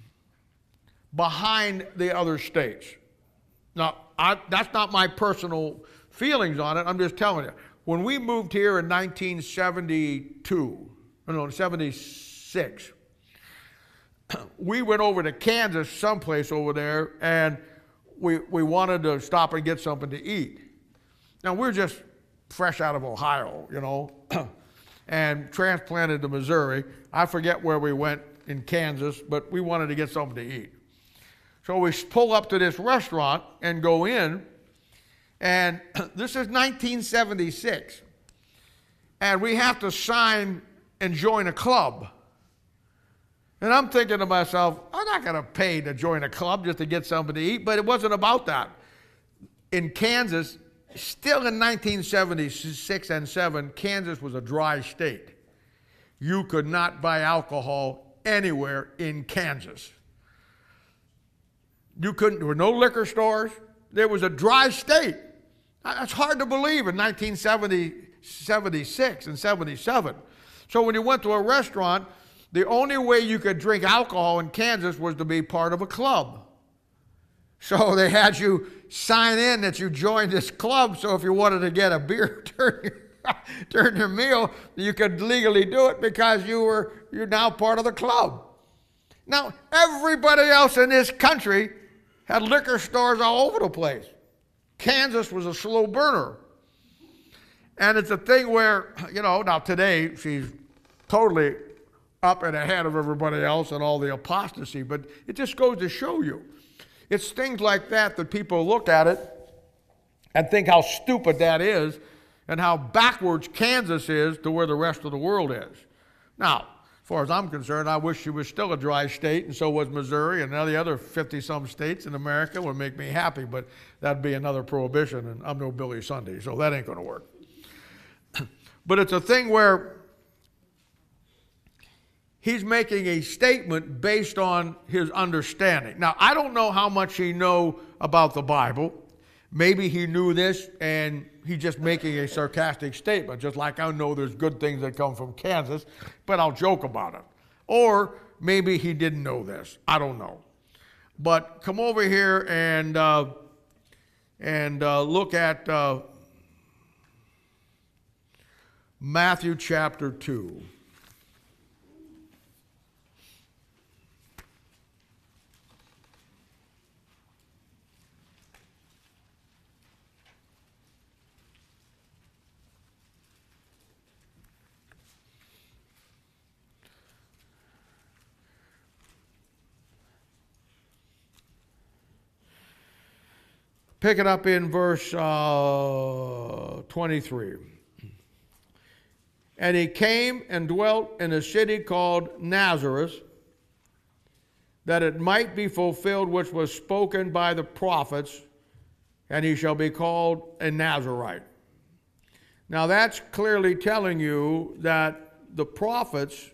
behind the other states. Now, I, that's not my personal feelings on it. I'm just telling you. When we moved here in nineteen seventy-two, no, seventy-six, we went over to Kansas, someplace over there, and we, we wanted to stop and get something to eat. Now, we're just fresh out of Ohio, you know, and transplanted to Missouri. I forget where we went in Kansas, but we wanted to get something to eat. So we pull up to this restaurant and go in, and this is nineteen seventy-six, and we have to sign and join a club. And I'm thinking to myself, I'm not going to pay to join a club just to get something to eat, but it wasn't about that. In Kansas, still in nineteen seventy-six and seven, Kansas was a dry state. You could not buy alcohol anywhere in Kansas. You couldn't, there were no liquor stores. There was a dry state. That's hard to believe in nineteen seventy, seventy-six and seventy-seven. So when you went to a restaurant, the only way you could drink alcohol in Kansas was to be part of a club. So they had you sign in that you joined this club, so if you wanted to get a beer during during your meal, you could legally do it because you were, you're now part of the club. Now, everybody else in this country had liquor stores all over the place. Kansas was a slow burner. And it's a thing where, you know, now today she's totally up and ahead of everybody else and all the apostasy, but it just goes to show you. It's things like that that people look at it and think how stupid that is and how backwards Kansas is to where the rest of the world is. Now, as far as I'm concerned, I wish it was still a dry state, and so was Missouri, and all the other fifty-some states in America would make me happy, but that'd be another prohibition, and I'm no Billy Sunday, so that ain't going to work. But it's a thing where he's making a statement based on his understanding. Now, I don't know how much he knows about the Bible. Maybe he knew this and he's just making a sarcastic statement, just like I know there's good things that come from Kansas, but I'll joke about it. Or maybe he didn't know this. I don't know. But come over here and, uh, and uh, look at uh, Matthew chapter two. Pick it up in verse uh, twenty-three. And he came and dwelt in a city called Nazareth, that it might be fulfilled which was spoken by the prophets, and he shall be called a Nazarite. Now that's clearly telling you that the prophets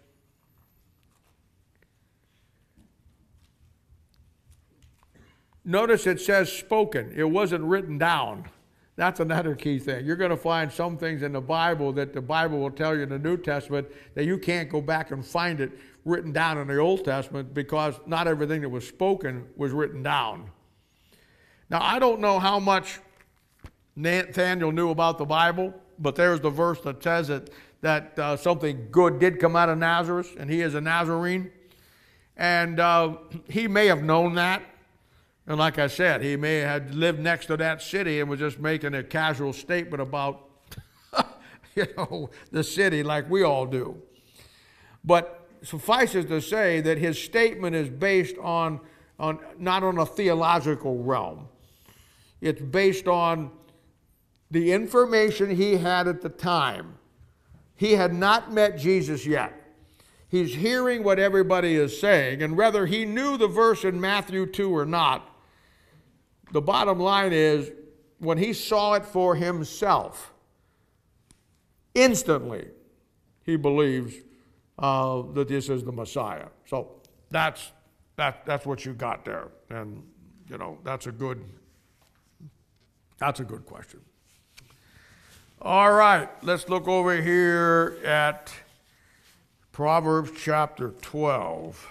notice it says spoken. It wasn't written down. That's another key thing. You're going to find some things in the Bible that the Bible will tell you in the New Testament that you can't go back and find it written down in the Old Testament because not everything that was spoken was written down. Now, I don't know how much Nathaniel knew about the Bible, but there's the verse that says that, that uh, something good did come out of Nazareth, and he is a Nazarene. And uh, he may have known that. And like I said, he may have lived next to that city and was just making a casual statement about, you know, the city like we all do. But suffices to say that his statement is based on, on not on a theological realm. It's based on the information he had at the time. He had not met Jesus yet. He's hearing what everybody is saying, and whether he knew the verse in Matthew two or not, the bottom line is, when he saw it for himself, instantly he believes uh, that this is the Messiah. So that's, that, that's what you got there. And, you know, that's a good, that's a good question. All right, let's look over here at Proverbs chapter twelve.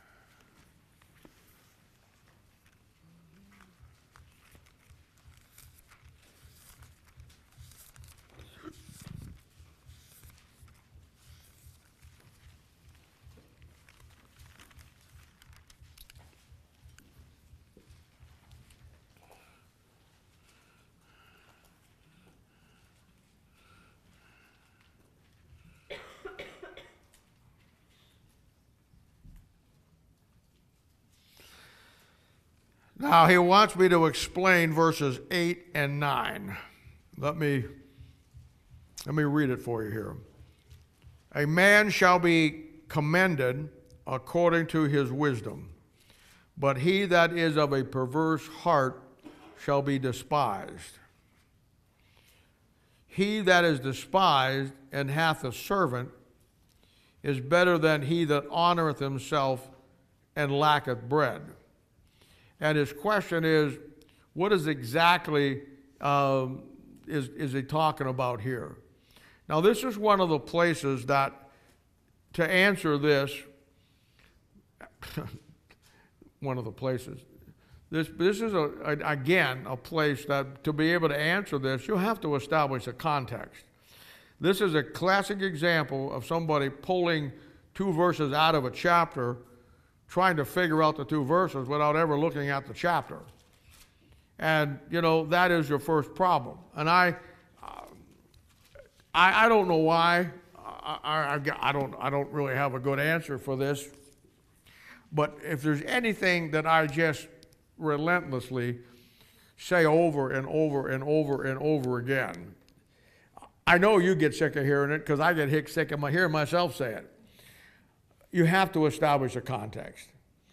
Now, he wants me to explain verses eight and nine. Let me, let me read it for you here. A man shall be commended according to his wisdom, but he that is of a perverse heart shall be despised. He that is despised and hath a servant is better than he that honoreth himself and lacketh bread. And his question is, what is exactly um, is, is he talking about here? Now, this is one of the places that, to answer this, one of the places, this, this is, a, a, again, a place that to be able to answer this, you have to establish a context. This is a classic example of somebody pulling two verses out of a chapter, trying to figure out the two verses without ever looking at the chapter. And, you know, that is your first problem. And I, uh, I, I don't know why. I, I, I, don't, I don't really have a good answer for this. But if there's anything that I just relentlessly say over and over and over and over again, I know you get sick of hearing it because I get sick of hearing myself say it. You have to establish a context.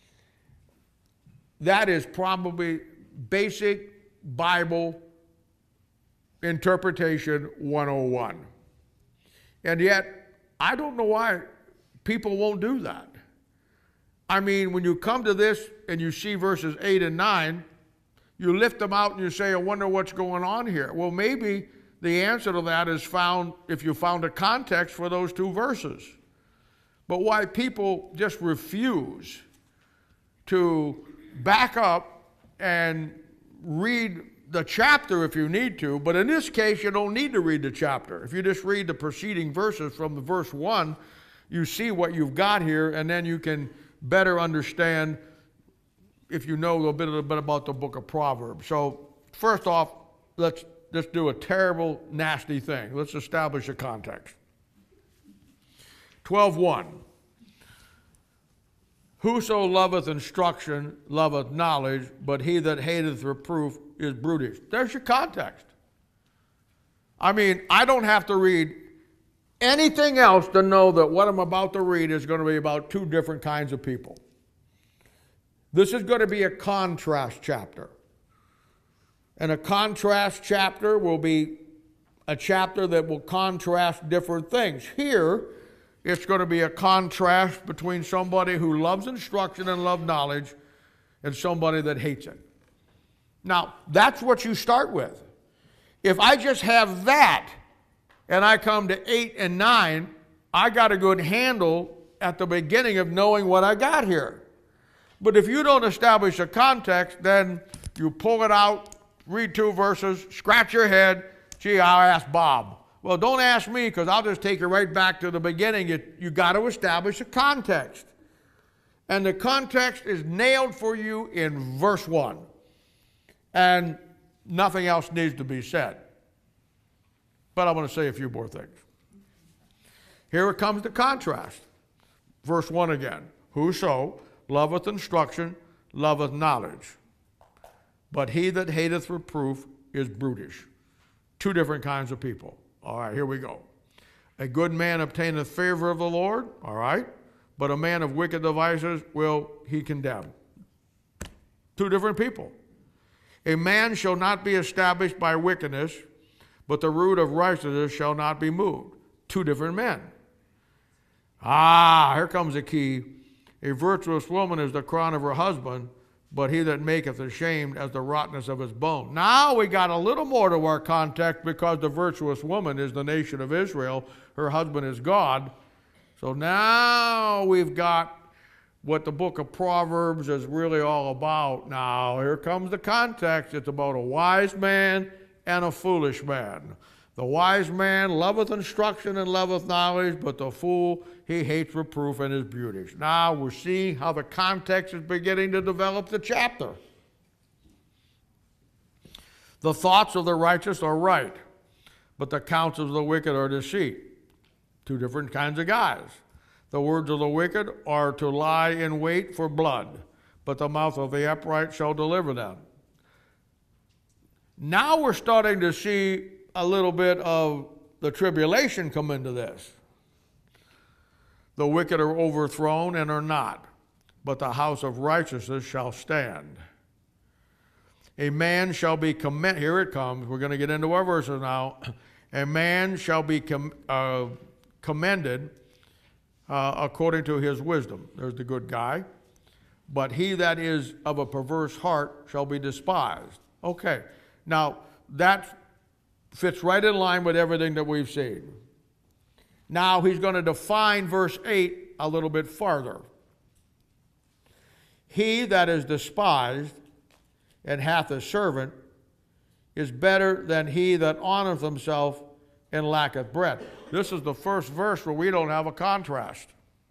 That is probably basic Bible interpretation one oh one. And yet, I don't know why people won't do that. I mean, when you come to this and you see verses eight and nine, you lift them out and you say, I wonder what's going on here. Well, maybe the answer to that is found if you found a context for those two verses. But why people just refuse to back up and read the chapter if you need to, but in this case, you don't need to read the chapter. If you just read the preceding verses from the verse one, you see what you've got here, and then you can better understand if you know a little bit, a little bit about the book of Proverbs. So first off, let's just do a terrible, nasty thing. Let's establish a context. twelve one. Whoso loveth instruction loveth knowledge, but he that hateth reproof is brutish. There's your context. I mean, I don't have to read anything else to know that what I'm about to read is going to be about two different kinds of people. This is going to be a contrast chapter. And a contrast chapter will be a chapter that will contrast different things. Here, it's going to be a contrast between somebody who loves instruction and loves knowledge and somebody that hates it. Now, that's what you start with. If I just have that and I come to eight and nine, I got a good handle at the beginning of knowing what I got here. But if you don't establish a context, then you pull it out, read two verses, scratch your head, gee, I'll ask Bob. Well, don't ask me because I'll just take you right back to the beginning. You, you got to establish a context. And the context is nailed for you in verse one. And nothing else needs to be said. But I want to say a few more things. Here it comes the contrast. Verse one again. Whoso loveth instruction loveth knowledge, but he that hateth reproof is brutish. Two different kinds of people. All right, here we go. A good man obtaineth favor of the Lord, all right, but a man of wicked devices will he condemn. Two different people. A man shall not be established by wickedness, but the root of righteousness shall not be moved. Two different men. Ah, here comes the key. A virtuous woman is the crown of her husband, but he that maketh ashamed as the rottenness of his bone. Now we got a little more to our context because the virtuous woman is the nation of Israel. Her husband is God. So now we've got what the book of Proverbs is really all about. Now here comes the context. It's about a wise man and a foolish man. The wise man loveth instruction and loveth knowledge, but the fool, he hates reproof and is brutish. Now we're seeing how the context is beginning to develop the chapter. The thoughts of the righteous are right, but the counsels of the wicked are deceit. Two different kinds of guys. The words of the wicked are to lie in wait for blood, but the mouth of the upright shall deliver them. Now we're starting to see a little bit of the tribulation come into this. The wicked are overthrown and are not, but the house of righteousness shall stand. A man shall be commended. Here it comes. We're going to get into our verses now. A man shall be com- uh, commended uh, according to his wisdom. There's the good guy. But he that is of a perverse heart shall be despised. Okay. Now, that fits right in line with everything that we've seen. Now he's going to define verse eight a little bit farther. He that is despised and hath a servant is better than he that honoreth himself and lacketh bread. This is the first verse where we don't have a contrast.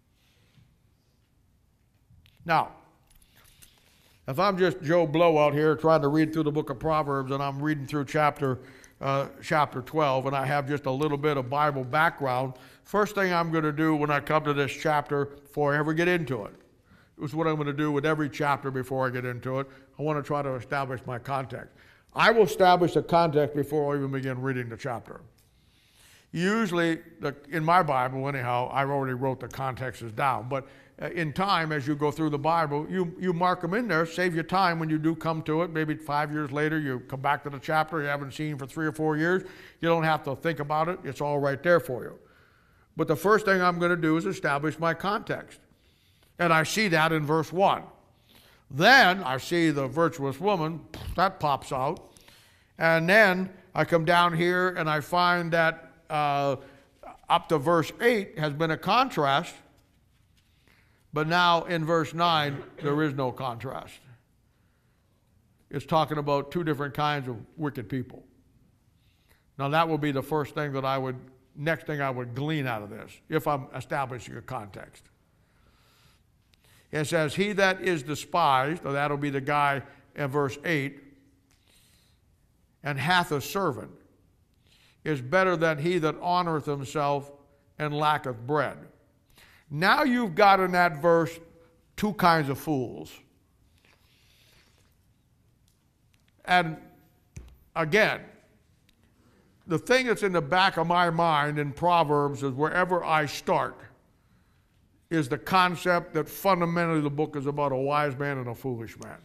Now, if I'm just Joe Blow out here trying to read through the book of Proverbs, and I'm reading through chapter uh, chapter twelve, and I have just a little bit of Bible background, first thing I'm going to do when I come to this chapter before I ever get into it, is what I'm going to do with every chapter before I get into it. I want to try to establish my context. I will establish the context before I even begin reading the chapter. Usually, the, in my Bible anyhow, I already wrote the contexts down, but in time, as you go through the Bible, you, you mark them in there, save your time when you do come to it. Maybe five years later, you come back to the chapter you haven't seen for three or four years. You don't have to think about it. It's all right there for you. But the first thing I'm going to do is establish my context. And I see that in verse one. Then I see the virtuous woman, that pops out. And then I come down here and I find that uh, up to verse eight has been a contrast. But now in verse nine, there is no contrast. It's talking about two different kinds of wicked people. Now that will be the first thing that I would, next thing I would glean out of this, if I'm establishing a context. It says, he that is despised, or that'll be the guy in verse eight, and hath a servant, is better than he that honoreth himself and lacketh bread. Now you've got in that verse two kinds of fools. And again, the thing that's in the back of my mind in Proverbs is wherever I start is the concept that fundamentally the book is about a wise man and a foolish man.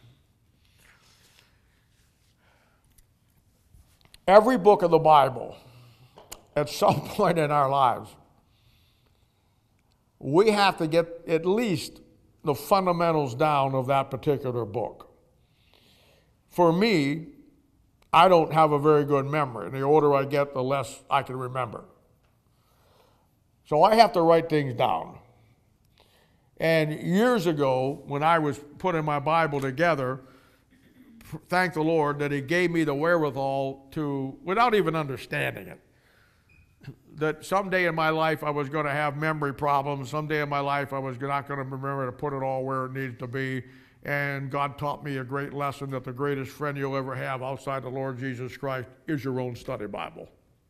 Every book of the Bible, at some point in our lives, we have to get at least the fundamentals down of that particular book. For me, I don't have a very good memory. And the older I get, the less I can remember. So I have to write things down. And years ago, when I was putting my Bible together, thank the Lord that he gave me the wherewithal to, without even understanding it, that someday in my life I was going to have memory problems. Someday in my life I was not going to remember to put it all where it needed to be. And God taught me a great lesson that the greatest friend you'll ever have outside the Lord Jesus Christ is your own study Bible.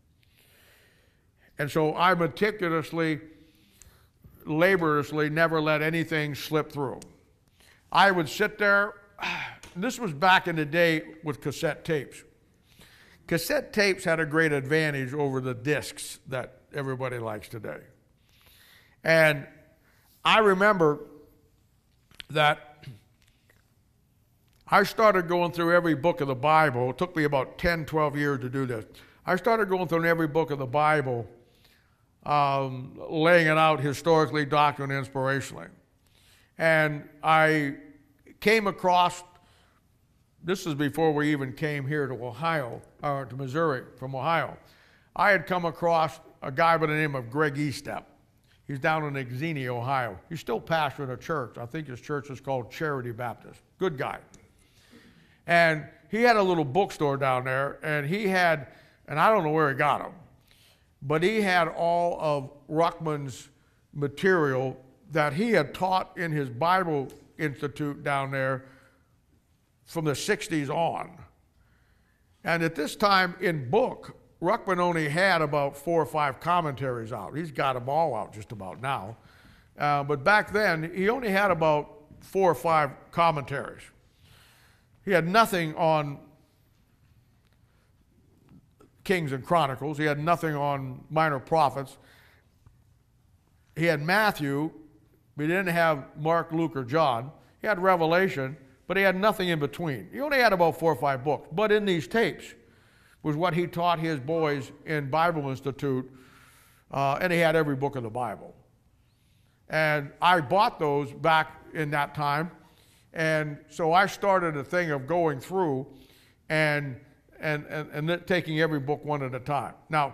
And so I meticulously, laboriously never let anything slip through. I would sit there. This was back in the day with cassette tapes. Cassette tapes had a great advantage over the discs that everybody likes today. And I remember that I started going through every book of the Bible. It took me about ten, twelve years to do this. I started going through every book of the Bible, um, laying it out historically, doctrinally, inspirationally. And I came across, this is before we even came here to Ohio, or to Missouri from Ohio. I had come across a guy by the name of Greg Estep. He's down in Xenia, Ohio. He's still pastoring a church. I think his church is called Charity Baptist. Good guy. And he had a little bookstore down there, and he had, and I don't know where he got them, but he had all of Ruckman's material that he had taught in his Bible Institute down there from the sixties on. And at this time in book, Ruckman only had about four or five commentaries out. He's got them all out just about now. Uh, but back then, he only had about four or five commentaries. He had nothing on Kings and Chronicles. He had nothing on Minor Prophets. He had Matthew, but he didn't have Mark, Luke, or John. He had Revelation, but he had nothing in between. He only had about four or five books. But in these tapes was what he taught his boys in Bible Institute, uh, and he had every book of the Bible. And I bought those back in that time, and so I started a thing of going through and, and, and, and taking every book one at a time. Now,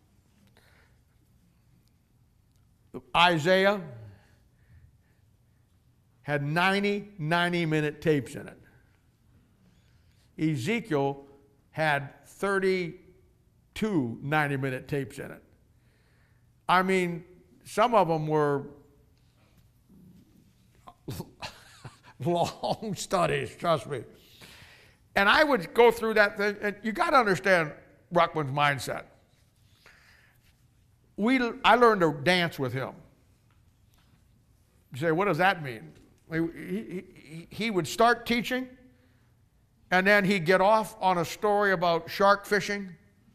Isaiah had ninety ninety-minute tapes in it. Ezekiel had thirty two ninety-minute tapes in it. I mean, some of them were long studies, trust me. And I would go through that thing, and you got to understand Ruckman's mindset. We, I learned to dance with him. You say, what does that mean? He, he, he would start teaching, and then he'd get off on a story about shark fishing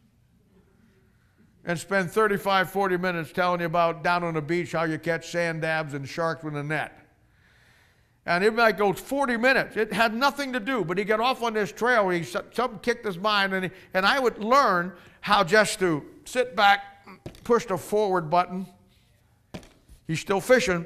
and spend thirty-five, forty minutes telling you about down on the beach how you catch sand dabs and sharks with a net. And it might go forty minutes. It had nothing to do, but he got off on this trail. He, something kicked his mind, and, he, and I would learn how just to sit back, push the forward button. He's still fishing.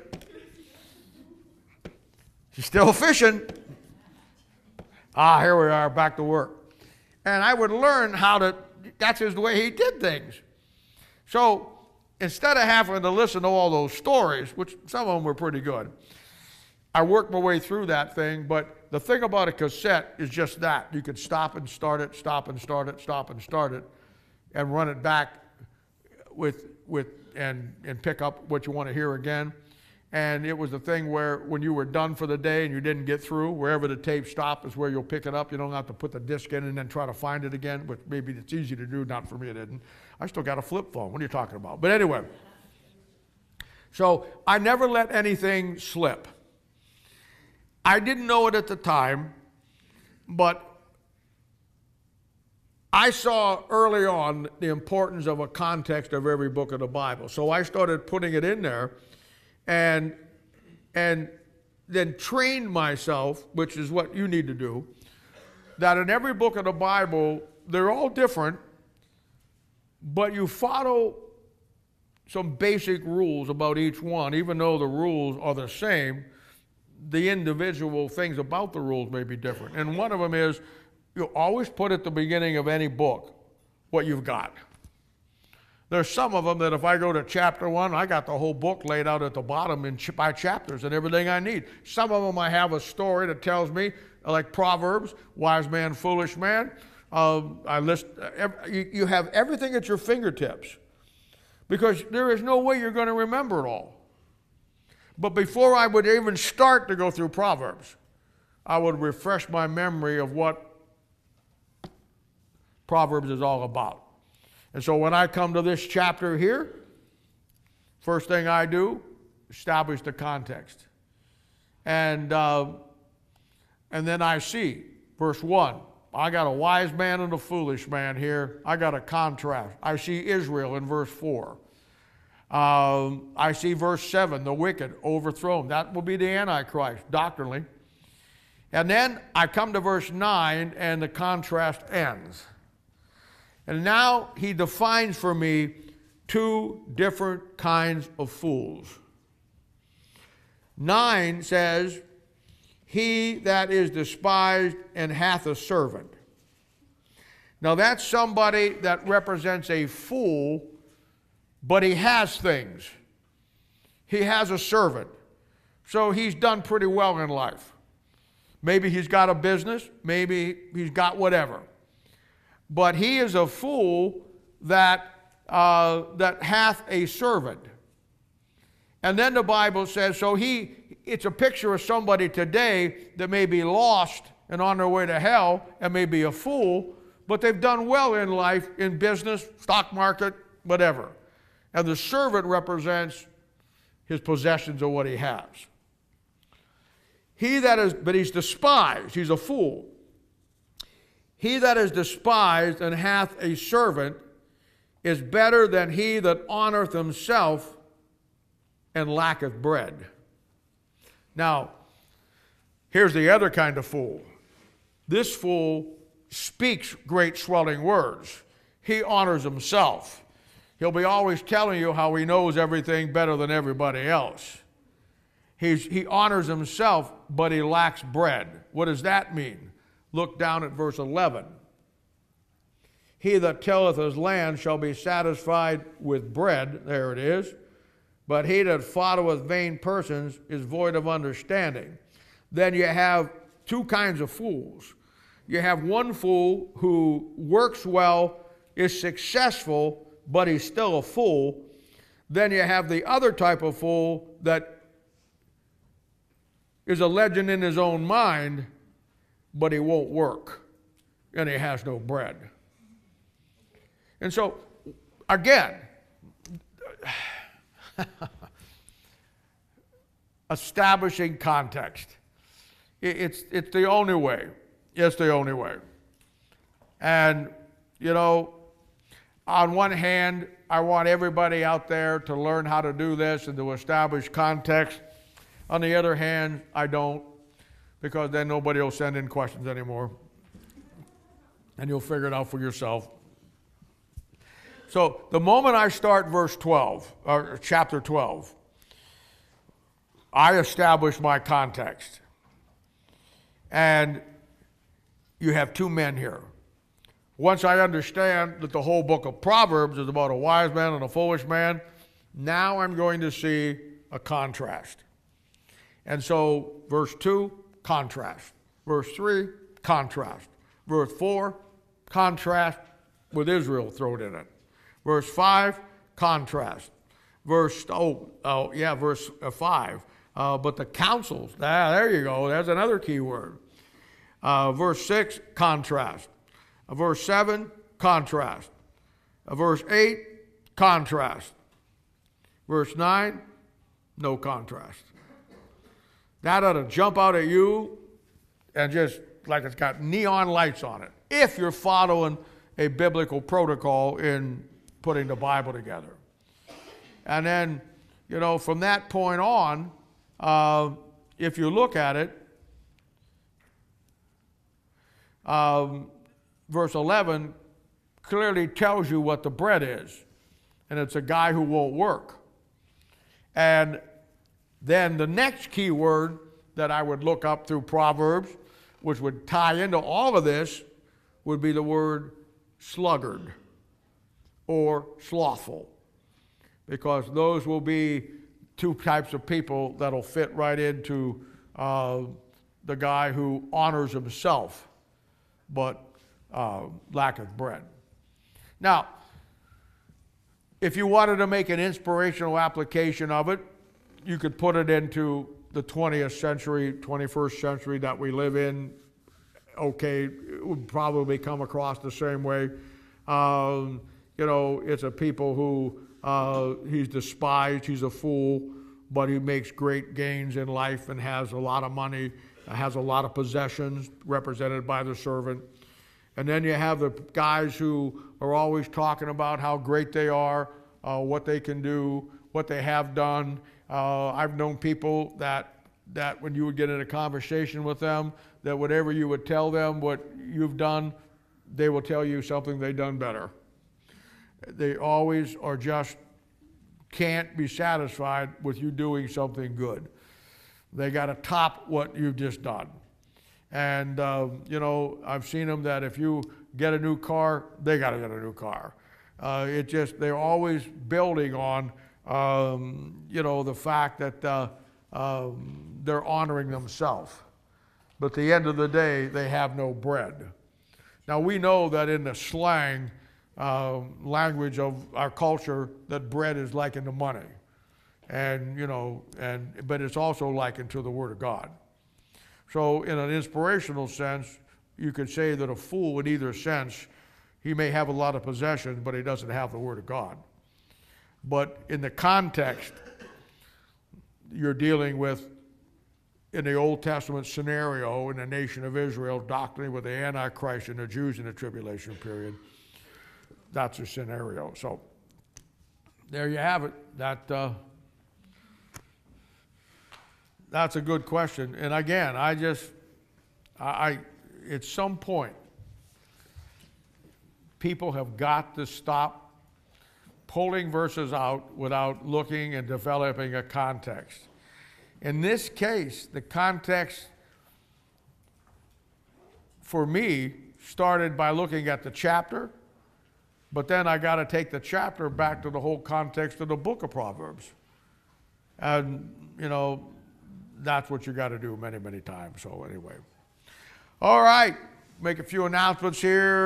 He's still fishing. Ah, here we are, back to work. And I would learn how to, that's just the way he did things. So instead of having to listen to all those stories, which some of them were pretty good, I worked my way through that thing. But the thing about a cassette is just that. You could stop and start it, stop and start it, stop and start it, and run it back with, with and, and pick up what you want to hear again. And it was the thing where when you were done for the day and you didn't get through, wherever the tape stopped is where you'll pick it up. You don't have to put the disc in and then try to find it again, which maybe it's easy to do. Not for me, it didn't. I still got a flip phone. What are you talking about? But anyway, so I never let anything slip. I didn't know it at the time, but I saw early on the importance of a context of every book of the Bible. So I started putting it in there. And, and then trained myself, which is what you need to do, that in every book of the Bible, they're all different, but you follow some basic rules about each one. Even though the rules are the same, the individual things about the rules may be different. And one of them is, you always put at the beginning of any book what you've got. There's some of them that if I go to chapter one, I got the whole book laid out at the bottom in ch- by chapters and everything I need. Some of them I have a story that tells me, like Proverbs, wise man, foolish man. Um, I list. Uh, every, you, you have everything at your fingertips because there is no way you're going to remember it all. But before I would even start to go through Proverbs, I would refresh my memory of what Proverbs is all about. And so when I come to this chapter here, first thing I do, establish the context. And, uh, and then I see, verse one, I got a wise man and a foolish man here. I got a contrast. I see Israel in verse four. Um, I see verse seven, the wicked overthrown. That will be the Antichrist, doctrinally. And then I come to verse nine, and the contrast ends. And now he defines for me two different kinds of fools. Nine says, he that is despised and hath a servant. Now that's somebody that represents a fool, but he has things. He has a servant. So he's done pretty well in life. Maybe he's got a business, maybe he's got whatever. But he is a fool that, uh, that hath a servant. And then the Bible says, so he, it's a picture of somebody today that may be lost and on their way to hell and may be a fool, but they've done well in life, in business, stock market, whatever. And the servant represents his possessions or what he has. He that is, but he's despised, he's a fool. He that is despised and hath a servant is better than he that honoreth himself and lacketh bread. Now, here's the other kind of fool. This fool speaks great swelling words. He honors himself. He'll be always telling you how he knows everything better than everybody else. He's, he honors himself, but he lacks bread. What does that mean? Look down at verse eleven. He that tilleth his land shall be satisfied with bread, there it is, but he that followeth vain persons is void of understanding. Then you have two kinds of fools. You have one fool who works well is successful, but he's still a fool. Then you have the other type of fool that is a legend in his own mind, but he won't work, and he has no bread. And so, again, establishing context. It's, it's the only way. It's the only way. And, you know, on one hand, I want everybody out there to learn how to do this and to establish context. On the other hand, I don't, because then nobody will send in questions anymore. And you'll figure it out for yourself. So the moment I start verse twelve, or chapter twelve, I establish my context. And you have two men here. Once I understand that the whole book of Proverbs is about a wise man and a foolish man, now I'm going to see a contrast. And so, verse two, contrast. Verse three, contrast. Verse four, contrast with Israel thrown in it. Verse five, contrast. Verse, oh, oh yeah, verse five. Uh, but the counsels, ah, there you go, there's another key word. Uh, verse six, contrast. Uh, verse seven, contrast. Uh, verse eight, contrast. Verse nine, no contrast. That ought to jump out at you and just like it's got neon lights on it, if you're following a biblical protocol in putting the Bible together. And then, you know, from that point on, uh, if you look at it, um, verse eleven clearly tells you what the bread is. And it's a guy who won't work. And then the next key word that I would look up through Proverbs, which would tie into all of this, would be the word sluggard or slothful. Because those will be two types of people that'll fit right into uh, the guy who honors himself but uh, lacketh bread. Now, if you wanted to make an inspirational application of it, you could put it into the twentieth century, twenty-first century that we live in. Okay, it would probably come across the same way. Um, you know, it's a people who uh, he's despised, he's a fool, but he makes great gains in life and has a lot of money, has a lot of possessions represented by the servant. And then you have the guys who are always talking about how great they are, uh, what they can do, what they have done. Uh, I've known people that, that when you would get in a conversation with them, that whatever you would tell them what you've done, they will tell you something they've done better. They always are just can't be satisfied with you doing something good. They got to top what you've just done. And, uh, you know, I've seen them that if you get a new car, they got to get a new car. Uh, it just, they're always building on, um, you know, the fact that uh, um, they're honoring themselves. But at the end of the day, they have no bread. Now, we know that in the slang uh, language of our culture, that bread is likened to money. And, you know, and but it's also likened to the Word of God. So in an inspirational sense, you could say that a fool in either sense, he may have a lot of possessions, but he doesn't have the Word of God. But in the context, you're dealing with, in the Old Testament scenario, in the nation of Israel, doctrinally with the Antichrist and the Jews in the tribulation period, that's a scenario. So there you have it. That uh, that's a good question. And again, I just, I, I at some point, people have got to stop pulling verses out without looking and developing a context. In this case, the context for me started by looking at the chapter, but then I got to take the chapter back to the whole context of the book of Proverbs. And, you know, that's what you got to do many, many times. So anyway. All right, make a few announcements here.